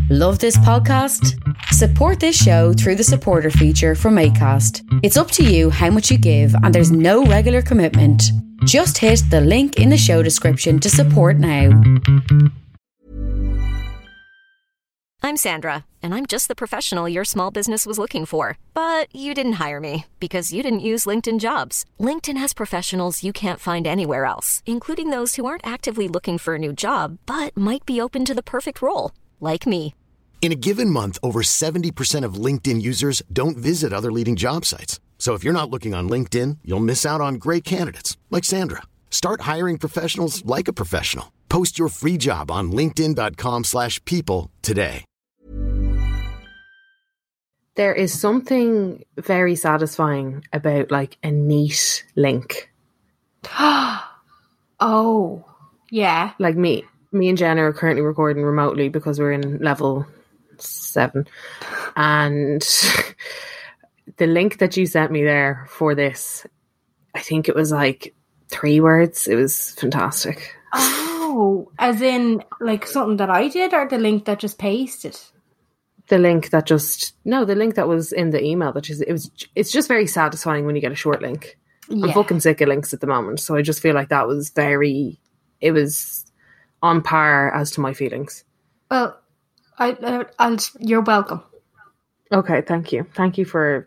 Love this podcast? Support this show through the supporter feature from Acast. It's up to you how much you give and there's no regular commitment. Just hit the link in the show description to support now. I'm Sandra, and I'm just the professional your small business was looking for. But you didn't hire me because you didn't use LinkedIn Jobs. LinkedIn has professionals you can't find anywhere else, including those who aren't actively looking for a new job, but might be open to the perfect role, like me. In a given month, over 70% of LinkedIn users don't visit other leading job sites. So if you're not looking on LinkedIn, you'll miss out on great candidates like Sandra. Start hiring professionals like a professional. Post your free job on linkedin.com/people today. There is something very satisfying about like a neat link. Oh, yeah. Like me and Jenna are currently recording remotely because we're in level 7. And the link that you sent me there for this, I think it was like 3 words. It was fantastic. Oh, as in like something that I did, or the link that just pasted? The link that was in the email. It's just very satisfying when you get a short link. Yeah. I'm fucking sick of links at the moment, so I just feel like that was it was on par as to my feelings. Well, you're welcome. Okay, thank you for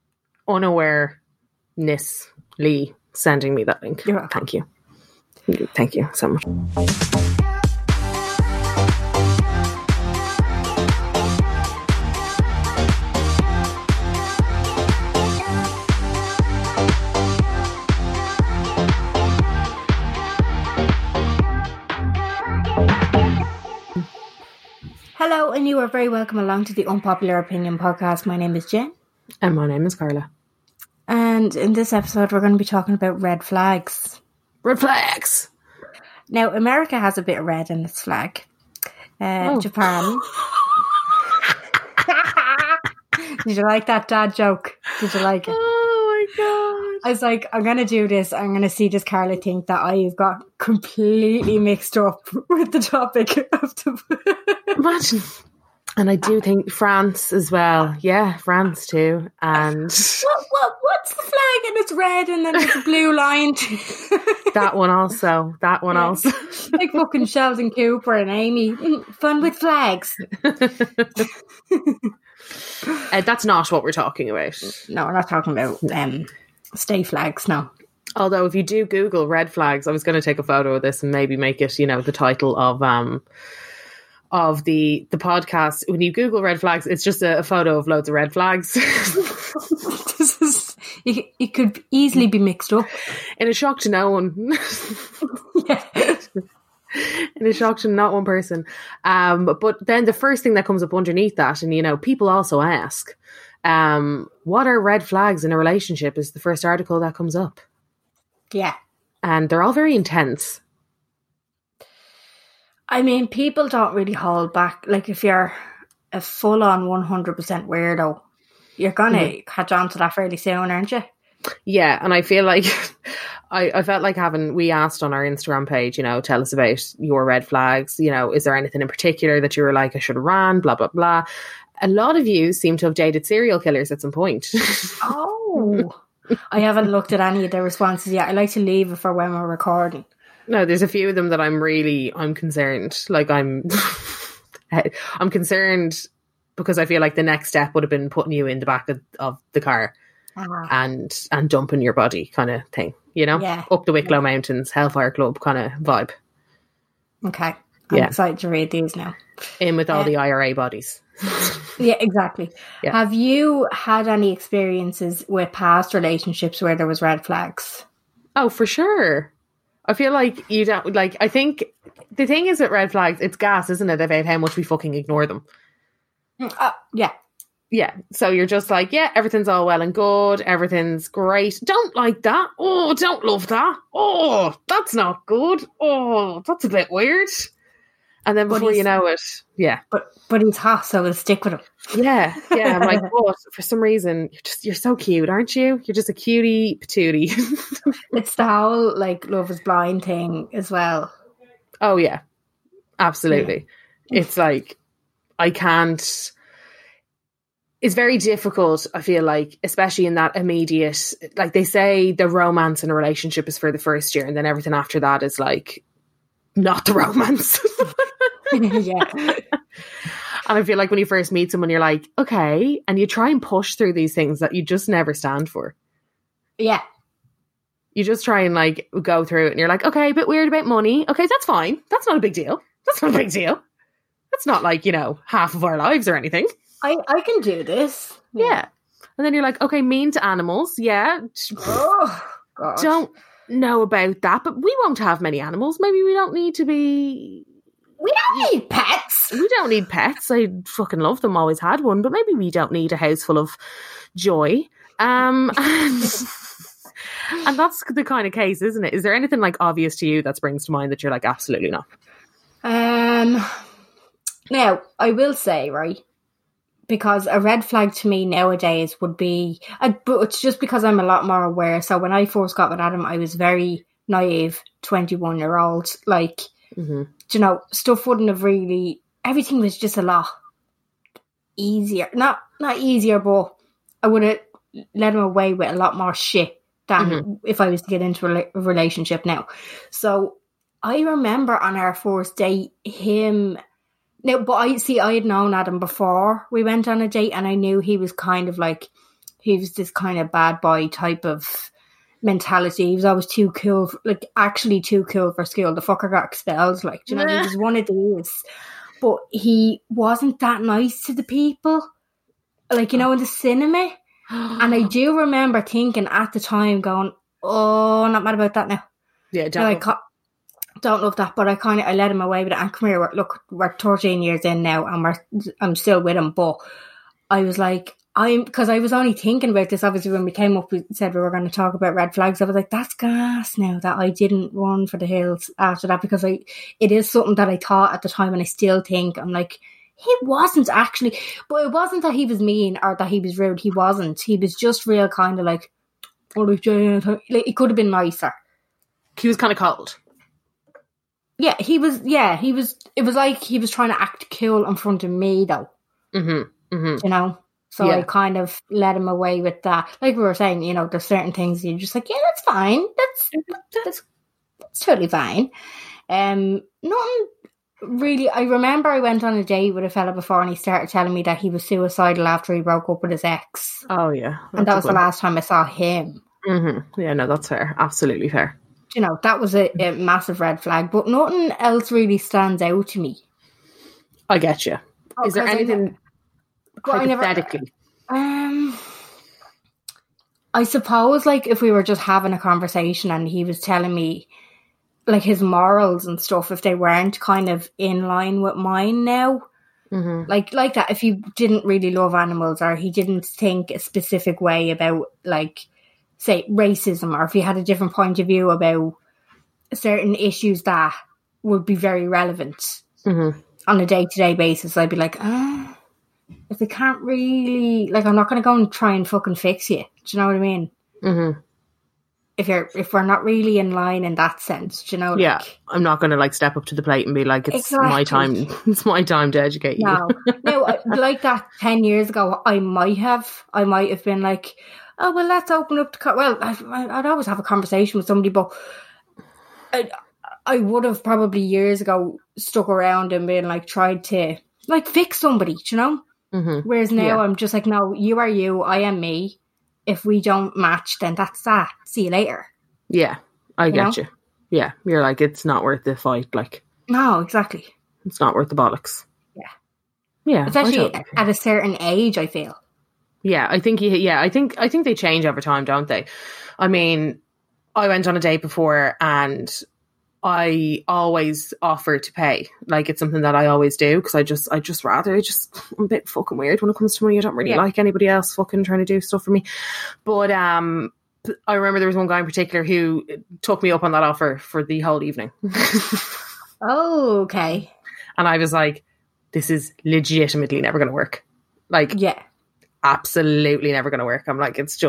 unawarenessly sending me that link. You're welcome. Thank you so much. Hello, and you are very welcome along to the Unpopular Opinion podcast. My name is Jen. And my name is Carla. And in this episode, we're going to be talking about red flags. Red flags! Now, America has a bit of red in its flag. Japan. Did you like that dad joke? Did you like it? Oh my God. I was like, I'm going to do this. I'm going to see does Carla think that I've got completely mixed up with the topic of the... Imagine. And I do think France as well. Yeah, France too. And what's the flag? And it's red and then there's a blue line. That one also. Like fucking Sheldon Cooper and Amy. Fun with flags. That's not what we're talking about. No, we're not talking about stay flags, no. Although if you do Google red flags, I was going to take a photo of this and maybe make it, the title of the podcast. When you Google red flags, it's just a photo of loads of red flags. It could easily be mixed up. In a shock to no one. Yeah. In a shock to not one person. But then the first thing that comes up underneath that, and people also ask, what are red flags in a relationship, is the first article that comes up. Yeah. And they're all very intense. I mean, people don't really hold back. Like, if you're a full-on 100% weirdo, you're going to catch on to that fairly soon, aren't you? Yeah, and I feel like I felt like we asked on our Instagram page, tell us about your red flags. Is there anything in particular that you were like, I should have ran, blah, blah, blah. A lot of you seem to have dated serial killers at some point. Oh, I haven't looked at any of the responses yet. I like to leave it for when we're recording. No, there's a few of them that I'm concerned. Like I'm concerned because I feel like the next step would have been putting you in the back of the car and dumping your body kind of thing, Yeah. Up the Wicklow Mountains, Hellfire Club kind of vibe. Okay. I'm excited to read these now. In with all the IRA bodies. Yeah, exactly. Yeah. Have you had any experiences with past relationships where there was red flags? Oh, for sure. I feel like you don't I think the thing is with red flags, it's gas, isn't it, about how much we fucking ignore them. Yeah. Yeah. So you're just like, yeah, everything's all well and good. Everything's great. Don't like that. Oh, don't love that. Oh, that's not good. Oh, that's a bit weird. And then before you know it, yeah. But he's hot, so we'll stick with him. Yeah. Yeah. I'm like, but for some reason, you're so cute, aren't you? You're just a cutie patootie. It's the whole Love is Blind thing as well. Oh yeah. Absolutely. Yeah. It's like, I can't. It's very difficult, I feel like, especially in that immediate, like they say the romance in a relationship is for the first year and then everything after that is like not the romance. Yeah. And I feel like when you first meet someone, you're like, okay, and you try and push through these things that you just never stand for. Yeah. You just try and like go through it and you're like, okay, a bit weird about money. Okay, that's fine. That's not a big deal. That's not a big deal. That's not like, you know, half of our lives or anything. I can do this. Yeah. And then you're like, okay, mean to animals. Yeah. Oh, God. Don't know about that, but we won't have many animals. Maybe we don't need to be... We don't need pets. We don't need pets. I fucking love them. Always had one, but maybe we don't need a house full of joy. And that's the kind of case, isn't it? Is there anything like obvious to you that springs to mind that you're like, absolutely not? Now, I will say, right, because a red flag to me nowadays would be, but it's just because I'm a lot more aware. So when I first got with Adam, I was very naive, 21-year-old. Like, you know, stuff wouldn't have really, everything was just a lot easier. Not easier, but I would have let him away with a lot more shit than if I was to get into a relationship now. So I remember on our first date, him... Now, but I had known Adam before we went on a date, and I knew he was kind of like, he was this kind of bad boy type of mentality. He was always too cool, like actually too cool for school. The fucker got expelled, like, you know, he was one of these. But he wasn't that nice to the people, like, you know, in the cinema. And I do remember thinking at the time, going, "Oh, not mad about that now." Yeah, don't love that, but I let him away with it. And come here, we're 13 years in now, and I'm still with him. But I was like, because I was only thinking about this. Obviously, when we came up, we said we were going to talk about red flags. I was like, that's gas now that I didn't run for the hills after that, because it is something that I thought at the time, and I still think. I'm like, he wasn't actually, but it wasn't that he was mean or that he was rude. He wasn't. He was just real kind of like, like, it could have been nicer. He was kind of cold. Yeah, he was. It was like he was trying to act cool in front of me, though. You know, so I kind of let him away with that. Like we were saying, you know, there's certain things you're just like, yeah, that's fine. That's totally fine. Nothing really. I remember I went on a date with a fella before, and he started telling me that he was suicidal after he broke up with his ex. Oh yeah, and that was the last time I saw him. Yeah, no, that's fair. Absolutely fair. You know, that was a massive red flag, but nothing else really stands out to me. I get you. Is there anything hypothetically? I suppose, like, if we were just having a conversation and he was telling me, like, his morals and stuff, if they weren't kind of in line with mine now, like that, if he didn't really love animals, or he didn't think a specific way about, like, say, racism, or if he had a different point of view about certain issues that would be very relevant on a day-to-day basis, I'd be like, if they can't really, like, I'm not going to go and try and fucking fix you. Do you know what I mean? If we're not really in line in that sense, do you know? Yeah, like, I'm not going to like step up to the plate and be like, it's my time. It's my time to educate you. No, like that 10 years ago, I might have been like, oh, well, let's open up the... Well, I'd always have a conversation with somebody, but I would have probably years ago stuck around and been like, tried to like fix somebody, you know? Whereas now I'm just like, no, you are you, I am me. If we don't match, then that's that. See you later. Yeah, I get you. Yeah, you're like, it's not worth the fight. Like, no, exactly. It's not worth the bollocks. Yeah, especially at a certain age, I feel. Yeah, I think I think they change over time, don't they? I mean, I went on a date before and I always offer to pay. Like, it's something that I always do, because I'm a bit fucking weird when it comes to money. I don't really like anybody else fucking trying to do stuff for me. But I remember there was one guy in particular who took me up on that offer for the whole evening. Oh, okay. And I was like, this is legitimately never going to work. Like, absolutely never going to work. I'm like, it's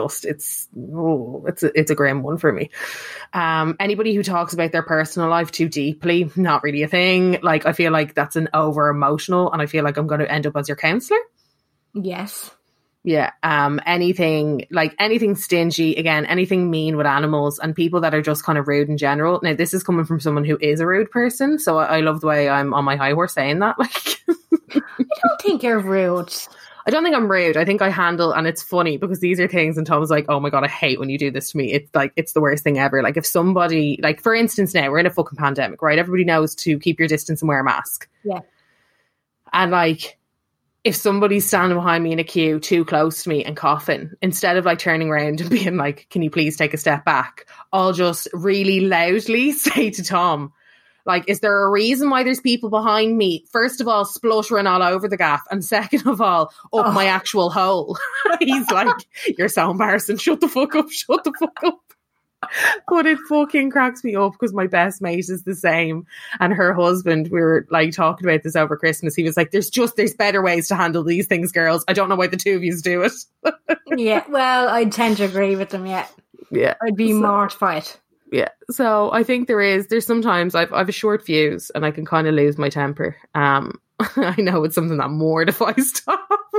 a grim one for me. Anybody who talks about their personal life too deeply, not really a thing. Like, I feel like that's an over emotional, and I feel like I'm going to end up as your counsellor. Yes. Yeah. Anything stingy, again, anything mean with animals, and people that are just kind of rude in general. Now, this is coming from someone who is a rude person, so I love the way I'm on my high horse saying that. Like, I don't think you're rude. I don't think I'm rude. I think I handle, and it's funny because these are things, and Tom's like, oh my God, I hate when you do this to me. It's like, it's the worst thing ever. Like, if somebody, like, for instance, now we're in a fucking pandemic, right? Everybody knows to keep your distance and wear a mask. Yeah. And like, if somebody's standing behind me in a queue too close to me and coughing, instead of like turning around and being like, can you please take a step back? I'll just really loudly say to Tom, like, is there a reason why there's people behind me? First of all, spluttering all over the gaff. And second of all, up my actual hole. He's like, you're so embarrassing. Shut the fuck up. Shut the fuck up. But it fucking cracks me up because my best mate is the same. And her husband, we were like talking about this over Christmas. He was like, there's better ways to handle these things, girls. I don't know why the two of you do it. Yeah, well, I tend to agree with them, yeah. Yeah. I'd be mortified. Yeah, so I think there's sometimes I've a short fuse and I can kind of lose my temper. I know it's something that mortifies Tom.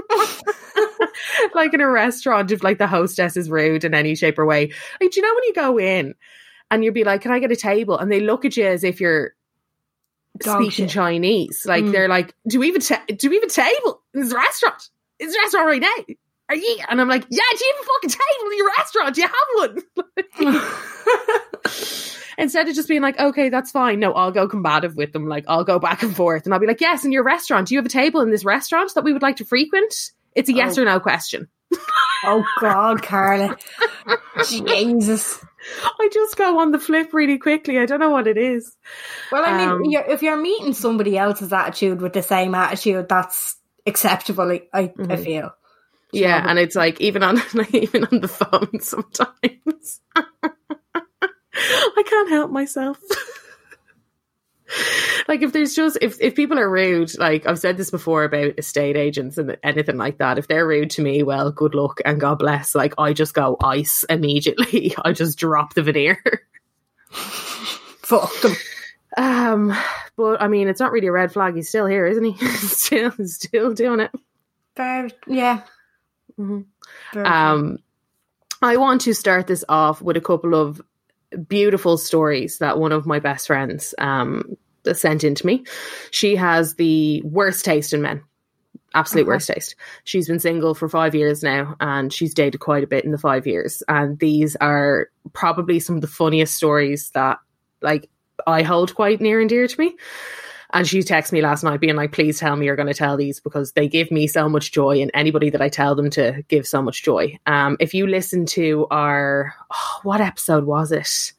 Like in a restaurant, if like the hostess is rude in any shape or way, like, do you know when you go in and you'll be like, can I get a table? And they look at you as if you're speaking Chinese. Like they're like, do we have a table in this restaurant? Is the restaurant right now? Are you? And I'm like, yeah, do you have a fucking table in your restaurant? Do you have one? Instead of just being like, okay, that's fine. No, I'll go combative with them. Like, I'll go back and forth. And I'll be like, yes, in your restaurant. Do you have a table in this restaurant that we would like to frequent? It's a yes or no question. Oh, God, Carla. Jesus. I just go on the flip really quickly. I don't know what it is. Well, I mean, if you're meeting somebody else's attitude with the same attitude, that's acceptable, I feel. Yeah, and it's like even on the phone sometimes. I can't help myself. Like if people are rude, like I've said this before about estate agents and anything like that, if they're rude to me, well, good luck and God bless. Like I just go ice immediately. I just drop the veneer. Fuck them. But I mean, it's not really a red flag. He's still here, isn't he? still doing it. Yeah. Mm-hmm. I want to start this off with a couple of beautiful stories that one of my best friends sent in to me. She has the worst taste in men. Absolute worst taste. She's been single for 5 years now and she's dated quite a bit in the 5 years. And these are probably some of the funniest stories that like I hold quite near and dear to me. And she texted me last night being like, please tell me you're going to tell these because they give me so much joy and anybody that I tell them to give so much joy. If you listen to our, what episode was it?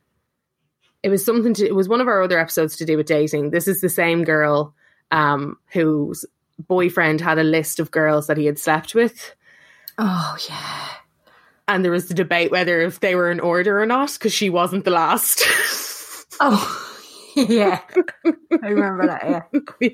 It was it was one of our other episodes to do with dating. This is the same girl whose boyfriend had a list of girls that he had slept with. Oh, yeah. And there was the debate whether if they were in order or not because she wasn't the last. Oh, yeah, I remember that,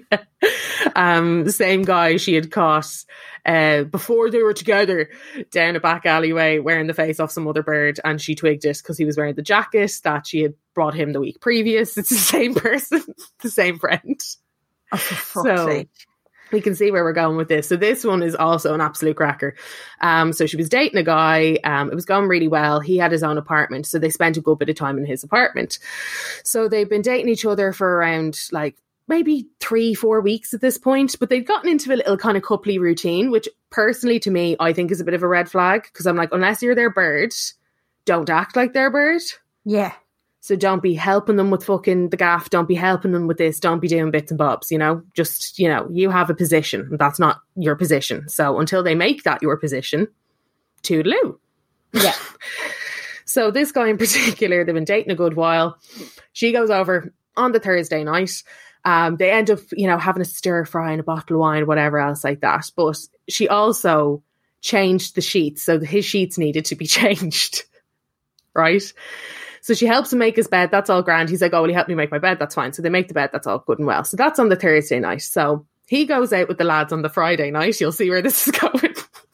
yeah. The same guy she had caught before they were together down a back alleyway wearing the face off some other bird, and she twigged it because he was wearing the jacket that she had brought him the week previous. It's the same person, the same friend. Oh, for fuck's sake. We can see where we're going with this. So this one is also an absolute cracker. So she was dating a guy. It was going really well. He had his own apartment. So they spent a good bit of time in his apartment. So they've been dating each other for around like maybe 3-4 weeks at this point. But they've gotten into a little kind of coupley routine, which personally to me, I think is a bit of a red flag. Because I'm like, unless you're their bird, don't act like their bird. Yeah. So don't be helping them with fucking the gaff. Don't be helping them with this. Don't be doing bits and bobs, you know. Just, you know, you have a position. That's not your position. So until they make that your position, toodaloo. Yeah. So this guy in particular, they've been dating a good while. She goes over on the Thursday night. They end up, you know, having a stir fry and a bottle of wine, whatever else like that. But she also changed the sheets. So his sheets needed to be changed. Right? So she helps him make his bed. That's all grand. He's like, oh, will you help me make my bed? That's fine. So they make the bed. That's all good and well. So that's on the Thursday night. So he goes out with the lads on the Friday night. You'll see where this is going.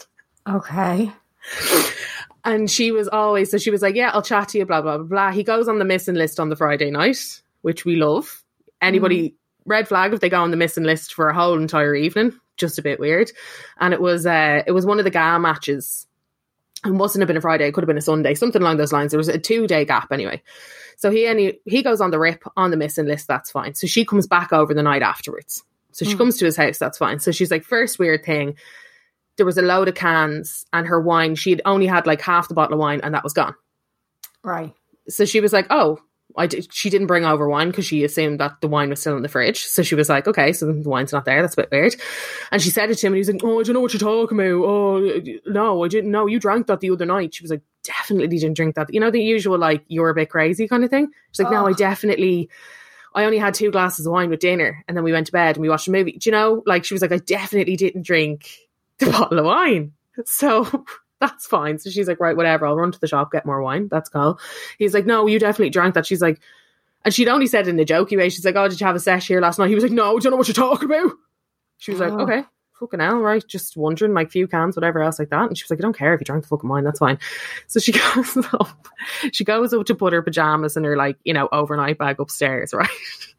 Okay. And she was always, so she was like, yeah, I'll chat to you, blah, blah, blah, blah. He goes on the missing list on the Friday night, which we love. Anybody, red flag if they go on the missing list for a whole entire evening. Just a bit weird. And it was one of the GA matches. It mustn't have been a Friday. It could have been a Sunday, something along those lines. There was a 2-day gap anyway. So he goes on the rip on the missing list. That's fine. So she comes back over the night afterwards. So she comes to his house. That's fine. So she's like, first weird thing, there was a load of cans and her wine. She'd only had like half the bottle of wine and that was gone. Right. So she was like, oh, she didn't bring over wine because she assumed that the wine was still in the fridge. So she was like, okay, so the wine's not there. That's a bit weird. And she said it to him and he was like, oh, I don't know what you're talking about. Oh, no, I didn't know. You drank that the other night. She was like, definitely didn't drink that. You know, the usual, like, you're a bit crazy kind of thing. She's like, no, I only had 2 glasses of wine with dinner and then we went to bed and we watched a movie. Do you know? Like, she was like, I definitely didn't drink the bottle of wine. So that's fine. So she's like, right, whatever, I'll run to the shop, get more wine. That's cool. He's like, no, you definitely drank that. She's like, and she'd only said it in a jokey way. She's like, oh, did you have a sesh here last night? He was like, no, I don't know what you're talking about. She was like, okay, fucking hell, right, just wondering, like, few cans, whatever else like that. And she was like, I don't care if you drank the fucking wine, that's fine. So she goes up to put her pajamas and her, like, you know, overnight bag upstairs, right?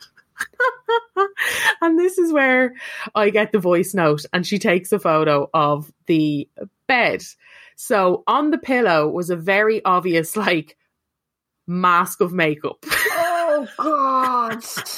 And this is where I get the voice note, and she takes a photo of the bed. So on the pillow was a very obvious, like, mask of makeup. Oh, God.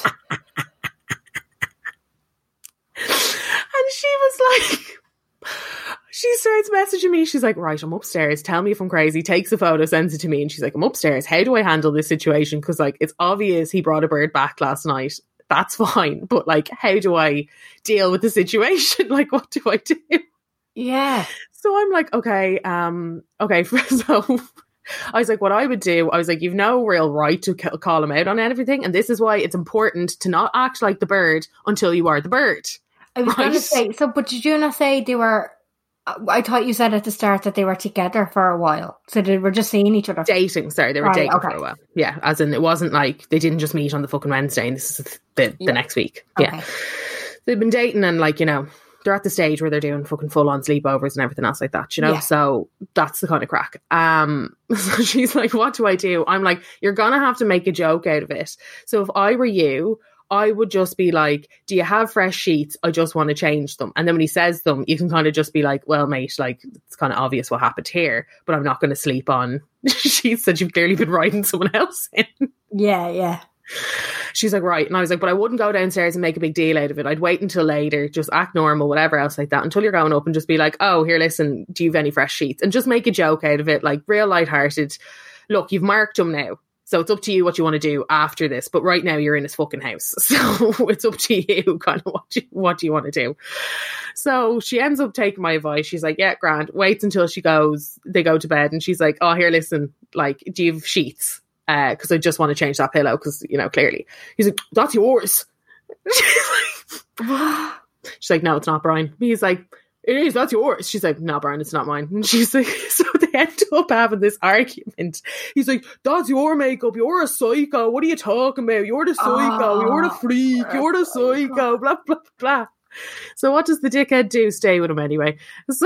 And she was like, she starts messaging me. She's like, right, I'm upstairs. Tell me if I'm crazy. Takes a photo, sends it to me. And she's like, I'm upstairs. How do I handle this situation? Because, like, it's obvious he brought a bird back last night. That's fine. But, like, how do I deal with the situation? Like, what do I do? Yeah. So I'm like, okay. So I was like, what I would do, I was like, you've no real right to call him out on everything. And this is why it's important to not act like the bird until you are the bird. I was going to say, so, but did you not say they were, I thought you said at the start that they were together for a while. So they were just seeing each other. Dating, sorry. They were dating for a while. Yeah, as in it wasn't like they didn't just meet on the fucking Wednesday and this is the next week. Okay. Yeah. They've been dating and, like, you know, they're at the stage where they're doing fucking full-on sleepovers and everything else like that, you know? Yeah. So that's the kind of crack. So she's like, what do I do? I'm like, you're going to have to make a joke out of it. So if I were you, I would just be like, do you have fresh sheets? I just want to change them. And then when he says them, you can kind of just be like, well, mate, like, it's kind of obvious what happened here, but I'm not going to sleep on sheets that you've clearly been writing someone else in. Yeah, yeah. She's like, right. And I was like, but I wouldn't go downstairs and make a big deal out of it. I'd wait until later, just act normal, whatever else like that, until you're going up and just be like, oh, here, listen, do you have any fresh sheets? And just make a joke out of it, like, real lighthearted. Look, you've marked them now. So it's up to you what you want to do after this. But right now you're in his fucking house. So it's up to you kind of what do you want to do. So she ends up taking my advice. She's like, yeah, grand. Waits until they go to bed. And she's like, oh, here, listen, like, do you have sheets? Because I just want to change that pillow because, you know, clearly. He's like, that's yours. She's like, no, it's not, Brian. He's like, it is, that's yours. She's like, no, Brian, it's not mine. And she's like, so they end up having this argument. He's like, that's your makeup. You're a psycho. What are you talking about? You're the psycho. You're the freak. You're the psycho. Blah, blah, blah. So what does the dickhead do? Stay with him anyway. So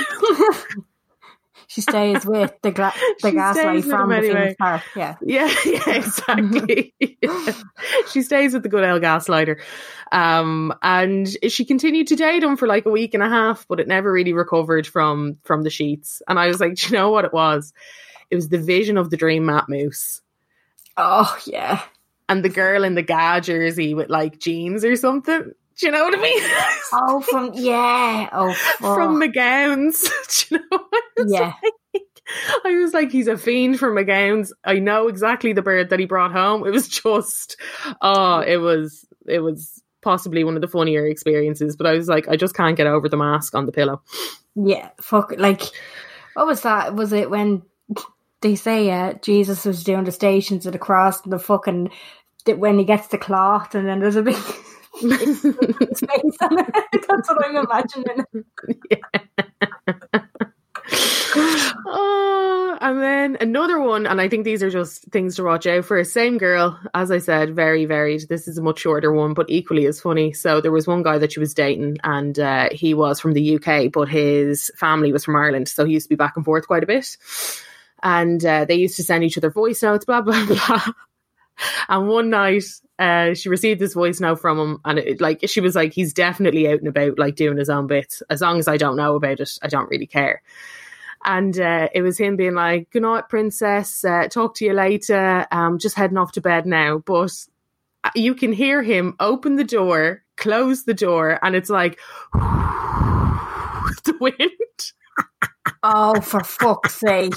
she stays with the gaslight from the Phoenix Park. Yeah, exactly. Yeah. She stays with the good old gaslighter. And she continued to date him for like a week and a half, but it never really recovered from the sheets. And I was like, do you know what it was? It was the vision of the dream Matt Moose. Oh, yeah. And the girl in the GA jersey with, like, jeans or something. Do you know what I mean? Oh, from McGowan's. Do you know what I was like? I was like, he's a fiend for McGowan's. I know exactly the bird that he brought home. It was just, it was possibly one of the funnier experiences. But I was like, I just can't get over the mask on the pillow. Yeah, fuck. Like, what was that? Was it when they say Jesus was doing the Stations of the Cross and the fucking, when he gets the cloth and then there's a big space on it? That's what I'm imagining. Yeah. Oh, and then another one, and I think these are just things to watch out for. Same girl, as I said, very varied. This is a much shorter one, but equally as funny. So there was one guy that she was dating, and he was from the UK, but his family was from Ireland, so he used to be back and forth quite a bit. And they used to send each other voice notes, blah, blah, blah. And one night, she received this voice note from him, and she was like, he's definitely out and about, like doing his own bits. As long as I don't know about it, I don't really care. And it was him being like, good night, princess, talk to you later, just heading off to bed now. But you can hear him open the door, close the door, and it's like the wind. Oh, for fuck's sake.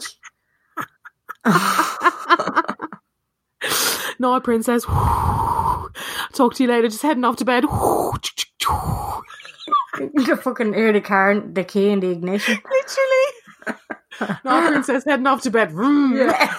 No, princess. Talk to you later, just heading off to bed. You can fucking hear the key in the ignition. Literally. No, princess, heading off to bed. Yeah.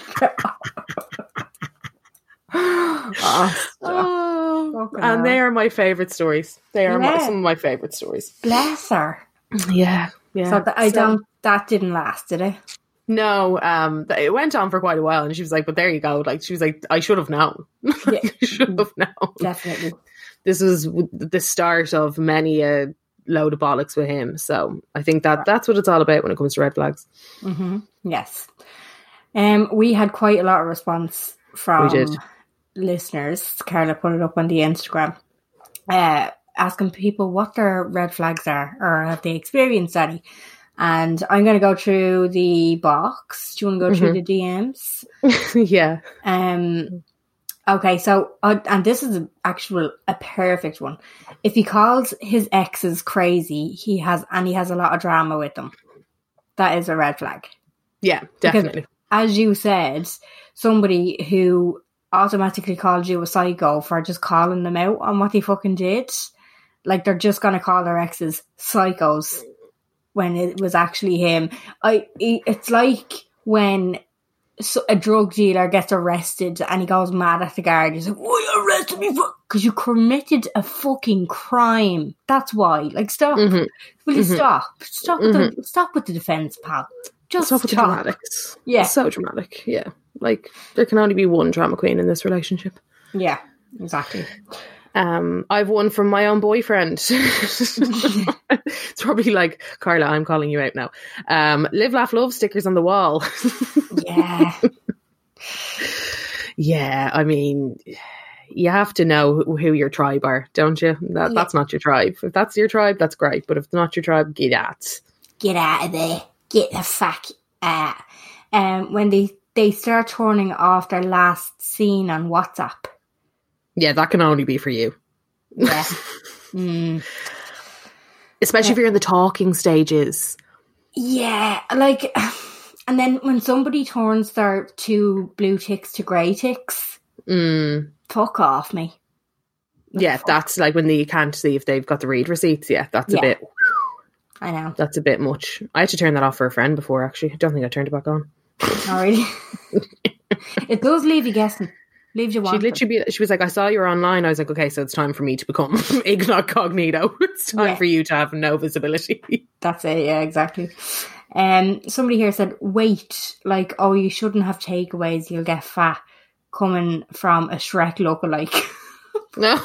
And they are my favourite stories. They are some of my favourite stories. Bless her. Yeah. So that didn't last, did it? No, it went on for quite a while, and she was like, but there you go. Like, she was like, I should have known. Yeah. I should have known. Definitely. This was the start of many a load of bollocks with him. So I think that's what it's all about when it comes to red flags. Mm-hmm. Yes. We had quite a lot of response from listeners. Carla put it up on the Instagram, asking people what their red flags are, or have they experienced any. And I'm going to go through the box. Do you want to go through the DMs? Yeah. Okay, so, and this is a perfect one. If he calls his exes crazy, he has a lot of drama with them. That is a red flag. Yeah, definitely. Because, as you said, somebody who automatically called you a psycho for just calling them out on what they fucking did, like they're just going to call their exes psychos when it was actually him. It's like when a drug dealer gets arrested and he goes mad at the guard. He's like, "Why you arrested me for?" Because you committed a fucking crime. That's why. Like, stop. Mm-hmm. Will you stop? Stop with the defence, pal. Just stop with the dramatics. Yeah, it's so dramatic. Yeah, like there can only be one drama queen in this relationship. Yeah, exactly. I've one from my own boyfriend. It's probably like, Carla, I'm calling you out now. Live, laugh, love stickers on the wall. Yeah. Yeah, I mean, you have to know who your tribe are, don't you? That's not your tribe. If that's your tribe, that's great. But if it's not your tribe, get out. Get out of there. Get the fuck out. When they start turning off their last scene on WhatsApp. Yeah, that can only be for you. Yeah. Especially if you're in the talking stages. Yeah, like, and then when somebody turns their 2 blue ticks to grey ticks, fuck off me. Yeah, that's like when you can't see if they've got the read receipts. Yeah, that's a bit... I know. That's a bit much. I had to turn that off for a friend before, actually. I don't think I turned it back on. Oh, really? It does leave you guessing. Leaves you wanting. She was like, I saw you were online. I was like, okay, so it's time for me to become incognito. It's time for you to have no visibility. That's it, yeah, exactly. Somebody here said, wait, like, oh, you shouldn't have takeaways, you'll get fat, coming from a Shrek lookalike. No.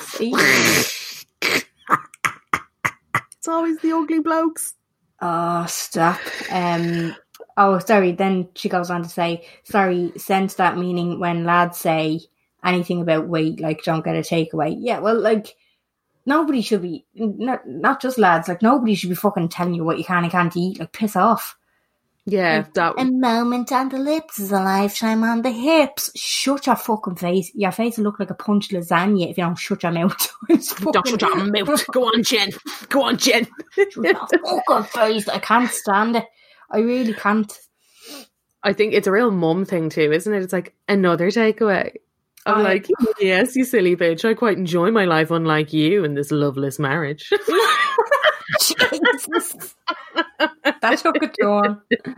It's always the ugly blokes. Oh, stop. Oh, sorry. Then she goes on to say, sorry, sense that meaning when lads say anything about weight, like, don't get a takeaway. Yeah, well, like, nobody should be, not just lads, like, nobody should be fucking telling you what you can and can't eat. Like, piss off. Yeah, like, a moment on the lips is a lifetime on the hips. Shut your fucking face. Your face will look like a punched lasagna if you don't shut your mouth. Don't shut your mouth. Go on, Jen. Go on, Jen. Shut your fucking face. I can't stand it. I really can't. I think it's a real mum thing too, isn't it? It's like, another takeaway. I'm like, yes, you silly bitch. I quite enjoy my life, unlike you in this loveless marriage. Jesus. That took a turn.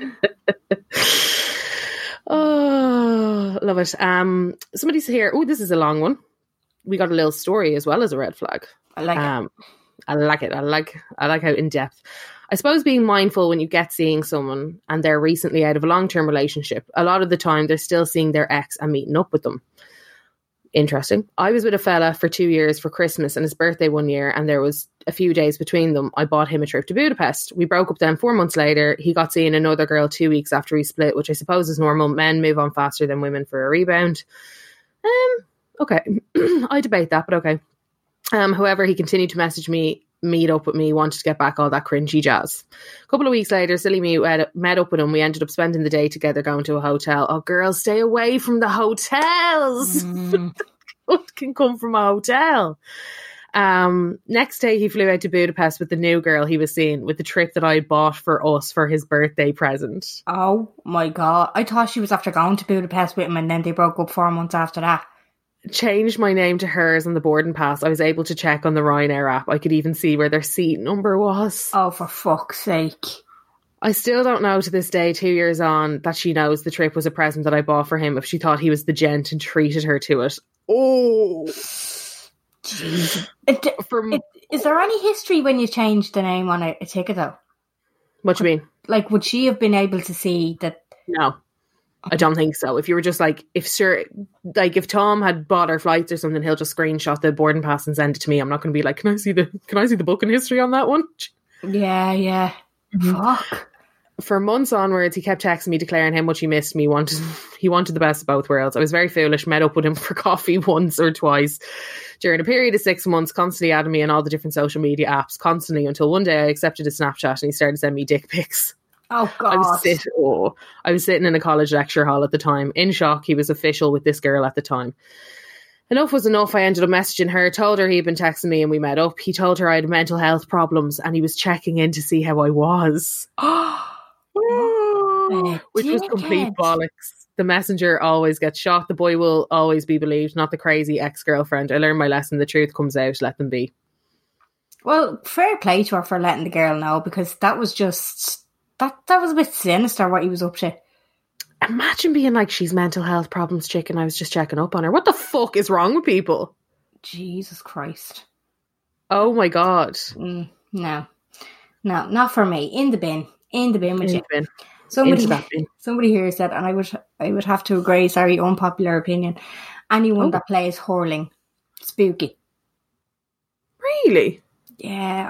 Oh, love it. Somebody's here. Oh, this is a long one. We got a little story as well as a red flag. I like it. I like it. I like how in depth. I suppose being mindful when you get seeing someone and they're recently out of a long-term relationship, a lot of the time they're still seeing their ex and meeting up with them. Interesting. I was with a fella for 2 years for Christmas and his birthday one year, and there was a few days between them. I bought him a trip to Budapest. We broke up then 4 months later. He got seeing another girl 2 weeks after we split, which I suppose is normal. Men move on faster than women for a rebound. Okay. I debate that, but okay. However, he continued to message me, meet up with me, wanted to get back, all that cringy jazz. A couple of weeks later, silly me met up with him. We ended up spending the day together, going to a hotel. Oh, girls, stay away from the hotels. What can come from a hotel? Next day, he flew out to Budapest with the new girl he was seeing, with the trip that I bought for us for his birthday present. Oh my God. I thought she was after going to Budapest with him and then they broke up 4 months after that. Changed my name to hers on the boarding pass. I was able to check on the Ryanair app. I could even see where their seat number was. Oh, for fuck's sake. I still don't know to this day, 2 years on, that she knows the trip was a present that I bought for him, if she thought he was the gent and treated her to it. Oh. Jeez. Is there any history when you change the name on a ticket, though? What do you mean? Like, would she have been able to see that? No. I don't think so. If you were just if Tom had bought our flights or something, he'll just screenshot the boarding pass and send it to me. I'm not going to be like, can I see the booking history on that one? Yeah. Fuck. For months onwards, he kept texting me, declaring how much he missed me. He wanted the best of both worlds. I was very foolish, met up with him for coffee once or twice during a period of 6 months, constantly adding me on all the different social media apps, constantly, until one day I accepted his Snapchat and he started sending me dick pics. Oh, God. I was sitting in a college lecture hall at the time, in shock. He was official with this girl at the time. Enough was enough. I ended up messaging her, told her he'd been texting me, and we met up. He told her I had mental health problems and he was checking in to see how I was. Which was complete bollocks. The messenger always gets shot. The boy will always be believed, not the crazy ex-girlfriend. I learned my lesson. The truth comes out. Let them be. Well, fair play to her for letting the girl know, because that was just... That was a bit sinister what he was up to. Imagine being like, she's mental health problems, chick, and I was just checking up on her. What the fuck is wrong with people? Jesus Christ. Oh my God. No, not for me. In the bin with you. Bin. Somebody here said, and I would have to agree, sorry, unpopular opinion, anyone that plays hurling, spooky. Really? Yeah,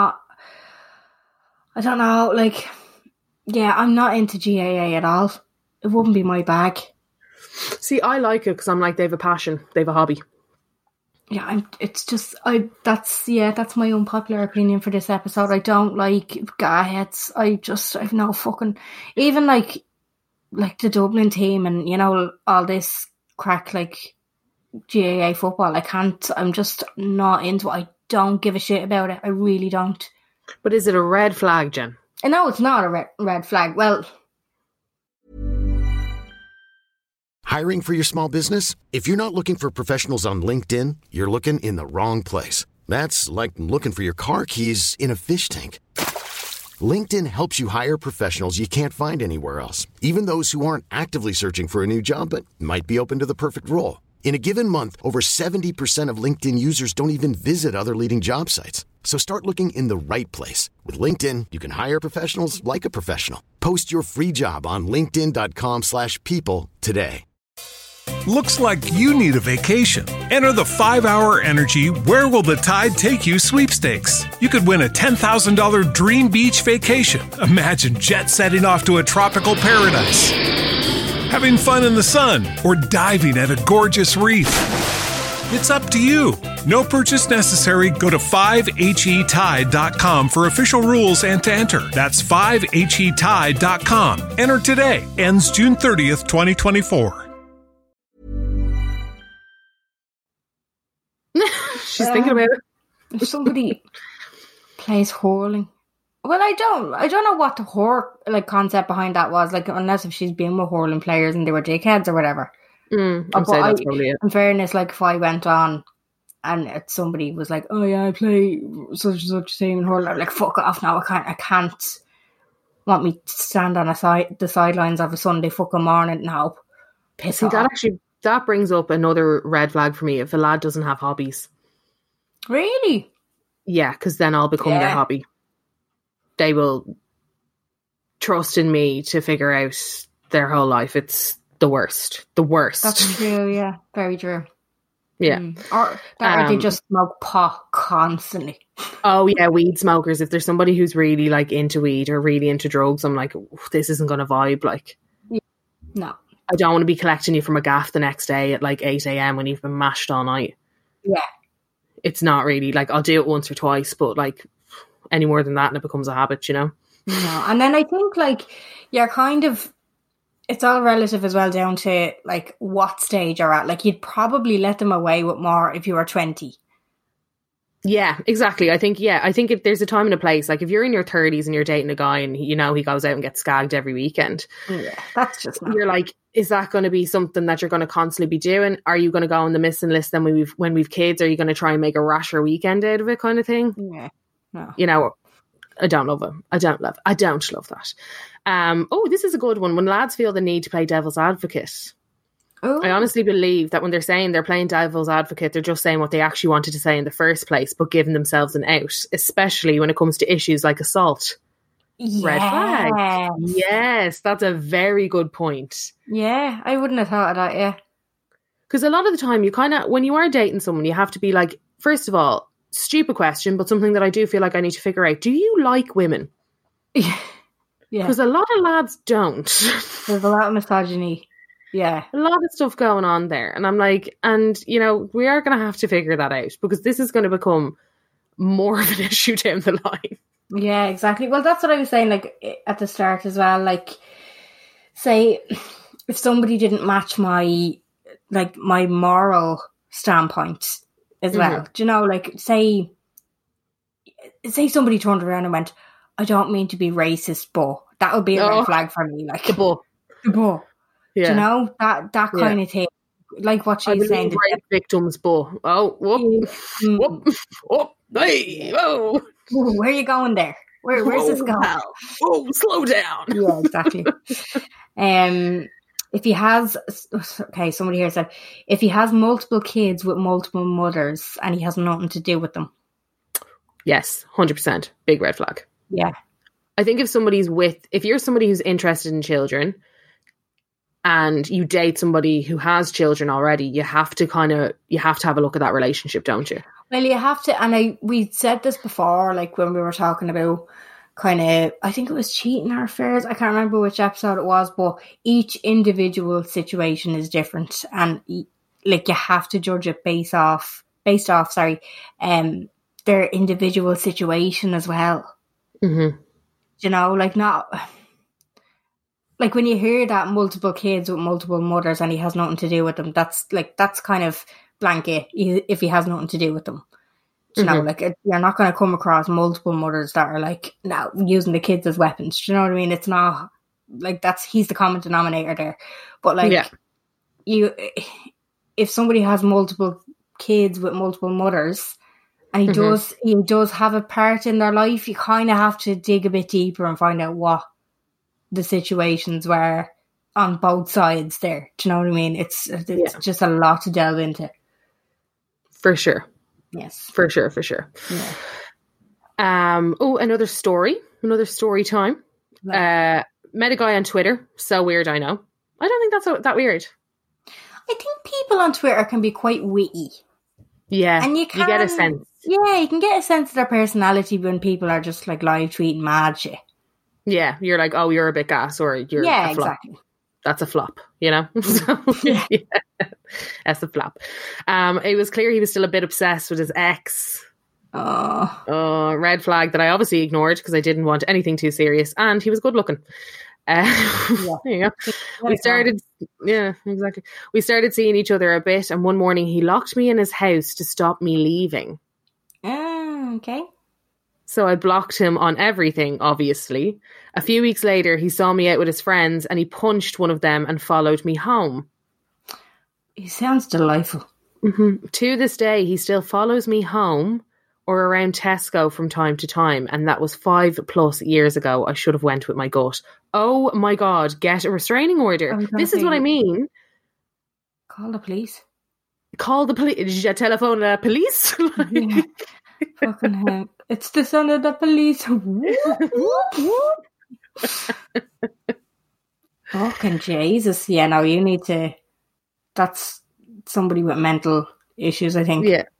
I don't know, like... Yeah, I'm not into GAA at all. It wouldn't be my bag. See, I like it because I'm like, they have a passion, they have a hobby. Yeah, that's my unpopular opinion for this episode. I don't like ga-heads. I've no fucking... Even like the Dublin team and, you know, all this crack, like GAA football, I'm just not into it. I don't give a shit about it. I really don't. But is it a red flag, Jen? No, it's not a red flag. Well... Hiring for your small business? If you're not looking for professionals on LinkedIn, you're looking in the wrong place. That's like looking for your car keys in a fish tank. LinkedIn helps you hire professionals you can't find anywhere else, even those who aren't actively searching for a new job but might be open to the perfect role. In a given month, over 70% of LinkedIn users don't even visit other leading job sites. So start looking in the right place. With LinkedIn, you can hire professionals like a professional. Post your free job on linkedin.com/people today. Looks like you need a vacation. Enter the 5-Hour Energy Where Will the Tide Take You sweepstakes. You could win a $10,000 dream beach vacation. Imagine jet setting off to a tropical paradise, having fun in the sun, or diving at a gorgeous reef. It's up to you. No purchase necessary. Go to 5HETide.com for official rules and to enter. That's 5HETide.com. Enter today. Ends June 30th, 2024. She's thinking about it. If somebody plays hurling, well, I don't know what the concept behind that was. Like, unless if she's been with hurling players and they were dickheads or whatever. I'm saying that's probably it. In fairness, like, if I went on and somebody was like, "Oh yeah, I play such and such team in hurling," I'm like, "Fuck off now! I can't want me to stand on the sidelines of a Sunday fucking morning now." See, that brings up another red flag for me. If a lad doesn't have hobbies. Really? Yeah, because then I'll become their hobby. they will trust in me to figure out their whole life. It's the worst. That's true. Yeah, very true. Yeah. Or they just smoke pot constantly. Oh yeah, weed smokers. If there's somebody who's really like into weed or really into drugs, I'm like, this isn't going to vibe. Like, no, I don't want to be collecting you from a gaff the next day at like 8 a.m. when you've been mashed all night. Yeah. It's not really like, I'll do it once or twice, but like any more than that and it becomes a habit, you know? No. And then I think like you're kind of, it's all relative as well down to like what stage you're at. Like you'd probably let them away with more if you were 20. Yeah, exactly. I think if there's a time and a place, like if you're in your 30s and you're dating a guy and he goes out and gets skagged every weekend. Yeah, that's just not. You're like, is that going to be something that you're going to constantly be doing? Are you going to go on the missing list then when we've kids? Are you going to try and make a rasher weekend out of it kind of thing? Yeah. No. You know, I don't love it. I don't love that. This is a good one. When lads feel the need to play devil's advocate. Ooh. I honestly believe that when they're saying they're playing devil's advocate, they're just saying what they actually wanted to say in the first place, but giving themselves an out, especially when it comes to issues like assault. Yes. Red flag. Yes, that's a very good point. Yeah, I wouldn't have thought of that, yeah. Because a lot of the time, you kind of, when you are dating someone, you have to be like, first of all, stupid question, but something that I do feel like I need to figure out. Do you like women? Yeah. Because a lot of lads don't. There's a lot of misogyny. Yeah. A lot of stuff going on there. And I'm like, you know, we are going to have to figure that out because this is going to become more of an issue down the line. Yeah, exactly. Well, that's what I was saying, like, at the start as well. Like, say, if somebody didn't match my moral standpoint as well. Do you know, like, say somebody turned around and went, I don't mean to be racist, but that would be a red flag for me. Like, the but. Yeah. Do you know, that kind of thing. Like what she's saying. Rape victims, but hey, whoa. Where are you going there? Where's this going? Whoa, slow down. Yeah, exactly. If he has, somebody here said, if he has multiple kids with multiple mothers and he has nothing to do with them. Yes, 100%. Big red flag. Yeah. I think if you're somebody who's interested in children and you date somebody who has children already, you have to have a look at that relationship, don't you? Well, you have to, and we said this before, like when we were talking about kind of, I think it was cheating or affairs. I can't remember which episode it was, but each individual situation is different, and like you have to judge it based off their individual situation as well. Mm-hmm. You know, like not. Like when you hear that multiple kids with multiple mothers and he has nothing to do with them, that's kind of blanket if he has nothing to do with them. You know, like you're not going to come across multiple mothers that are like now using the kids as weapons. Do you know what I mean? It's not like he's the common denominator there. But like if somebody has multiple kids with multiple mothers and he does have a part in their life, you kind of have to dig a bit deeper and find out what the situations were on both sides there. Do you know what I mean? It's just a lot to delve into. For sure. Yes. For sure. Yeah. Another story time. Right. Met a guy on Twitter. So weird, I know. I don't think that's that weird. I think people on Twitter can be quite witty. Yeah. And you get a sense. Yeah, you can get a sense of their personality when people are just like live tweeting mad shit. Yeah, you're like, oh, you're a bit gas, or you're a flop. Exactly. That's a flop, you know? That's a flop. It was clear he was still a bit obsessed with his ex. Oh, red flag that I obviously ignored because I didn't want anything too serious, and he was good looking. There you go. We started seeing each other a bit, and one morning he locked me in his house to stop me leaving. Okay. So I blocked him on everything, obviously. A few weeks later, he saw me out with his friends and he punched one of them and followed me home. He sounds delightful. Mm-hmm. To this day, he still follows me home or around Tesco from time to time. And that was 5+ years ago. I should have went with my gut. Oh my God, get a restraining order. This is what I mean. Call the police. Call the police. Did you telephone the police? Fucking hell. It's the son of the police. Fucking Jesus. Yeah, no, you need to... That's somebody with mental issues, I think. Yeah.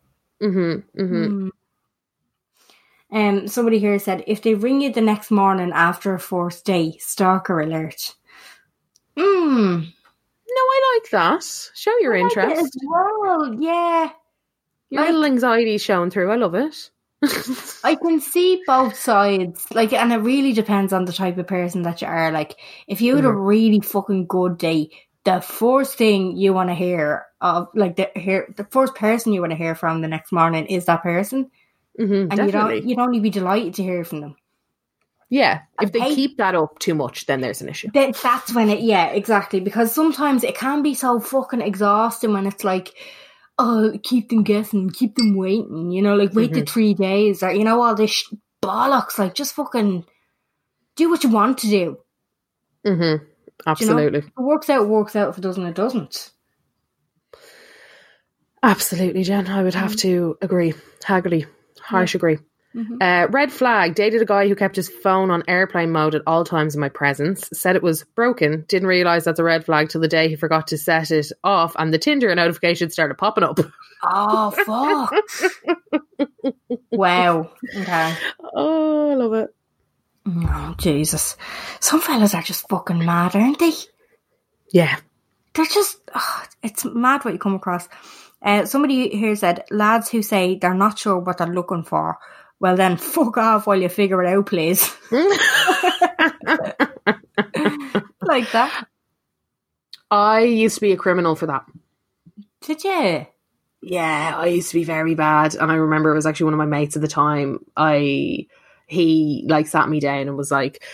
Somebody here said, if they ring you the next morning after a forced day, stalker alert. No, I like that. Show your interest. Like it as well, yeah. Your little anxiety showing through. I love it. I can see both sides. Like, and it really depends on the type of person that you are. Like, if you had a really fucking good day, the first thing you want to hear of, like, the first person you want to hear from the next morning is that person. And definitely. you'd only be delighted to hear from them. Yeah, if they keep that up too much, then there's an issue. That's when exactly. Because sometimes it can be so fucking exhausting when it's like, oh, keep them guessing, keep them waiting, you know, like wait the 3 days, or, you know, all this bollocks. Like, just fucking do what you want to do. Absolutely. You know? If it works out, it works out. If it doesn't, it doesn't. Absolutely, Jen. I would have to agree. Harsh agree. Red flag. Dated a guy who kept his phone on airplane mode at all times in my presence. Said it was broken. Didn't realise that's a red flag till the day he forgot to set it off and the Tinder notifications started popping up. Oh, fuck. Wow. Okay. Oh, I love it. Oh, Jesus. Some fellas are just fucking mad, aren't they? Yeah. They're just... it's mad what you come across. Somebody here said, lads who say they're not sure what they're looking for, well then fuck off while you figure it out, please. Like that. I used to be a criminal for that. Did you? Yeah, I used to be very bad. And I remember it was actually one of my mates at the time. He like sat me down and was like,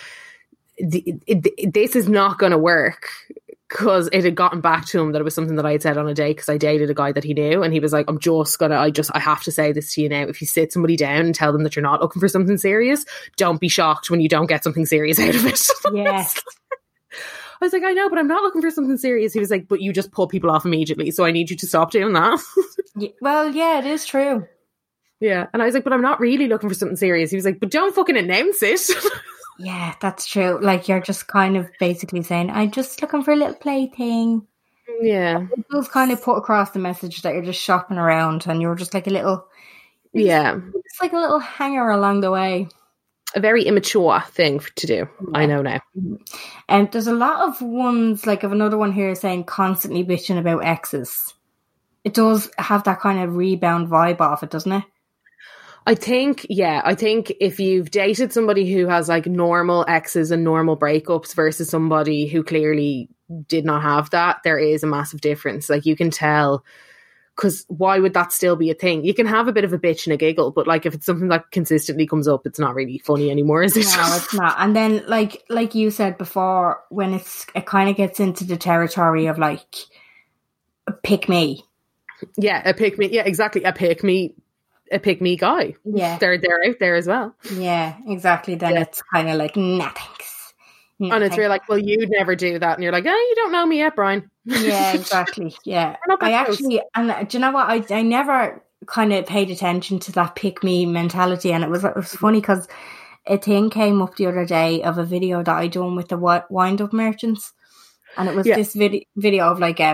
this is not going to work. Because it had gotten back to him that it was something that I had said on a date, because I dated a guy that he knew, and he was like, I have to say this to you now. If you sit somebody down and tell them that you're not looking for something serious, don't be shocked when you don't get something serious out of it. Yes. I was like, I know, but I'm not looking for something serious. He was like, but you just pull people off immediately, so I need you to stop doing that. Well, yeah, it is true. Yeah. And I was like, but I'm not really looking for something serious. He was like, but don't fucking announce it. Yeah, that's true. Like, you're just kind of basically saying, I'm just looking for a little plaything. Yeah. It does kind of put across the message that you're just shopping around and you're just like a little... Yeah. It's like a little hanger along the way. A very immature thing to do. Yeah. I know now. And there's a lot of ones, like, of another one here saying constantly bitching about exes. It does have that kind of rebound vibe off it, doesn't it? I think if you've dated somebody who has like normal exes and normal breakups versus somebody who clearly did not have that, there is a massive difference. Like, you can tell, because why would that still be a thing? You can have a bit of a bitch and a giggle, but like if it's something that consistently comes up, it's not really funny anymore, is it? No, it's not. And then like you said before, when it kind of gets into the territory of like, pick me. Yeah, a pick me. Yeah, exactly. A pick me guy. Yeah. They're out there as well. Yeah, exactly. Then it's kind of like, nah, thanks. No, and it's really like, well, you'd never do that. And you're like, oh, you don't know me yet, Brian. Yeah, exactly. Yeah. I actually, and do you know what? I never kind of paid attention to that pick me mentality. And it was funny because a thing came up the other day of a video that I done with the wind up merchants. And it was this video of like,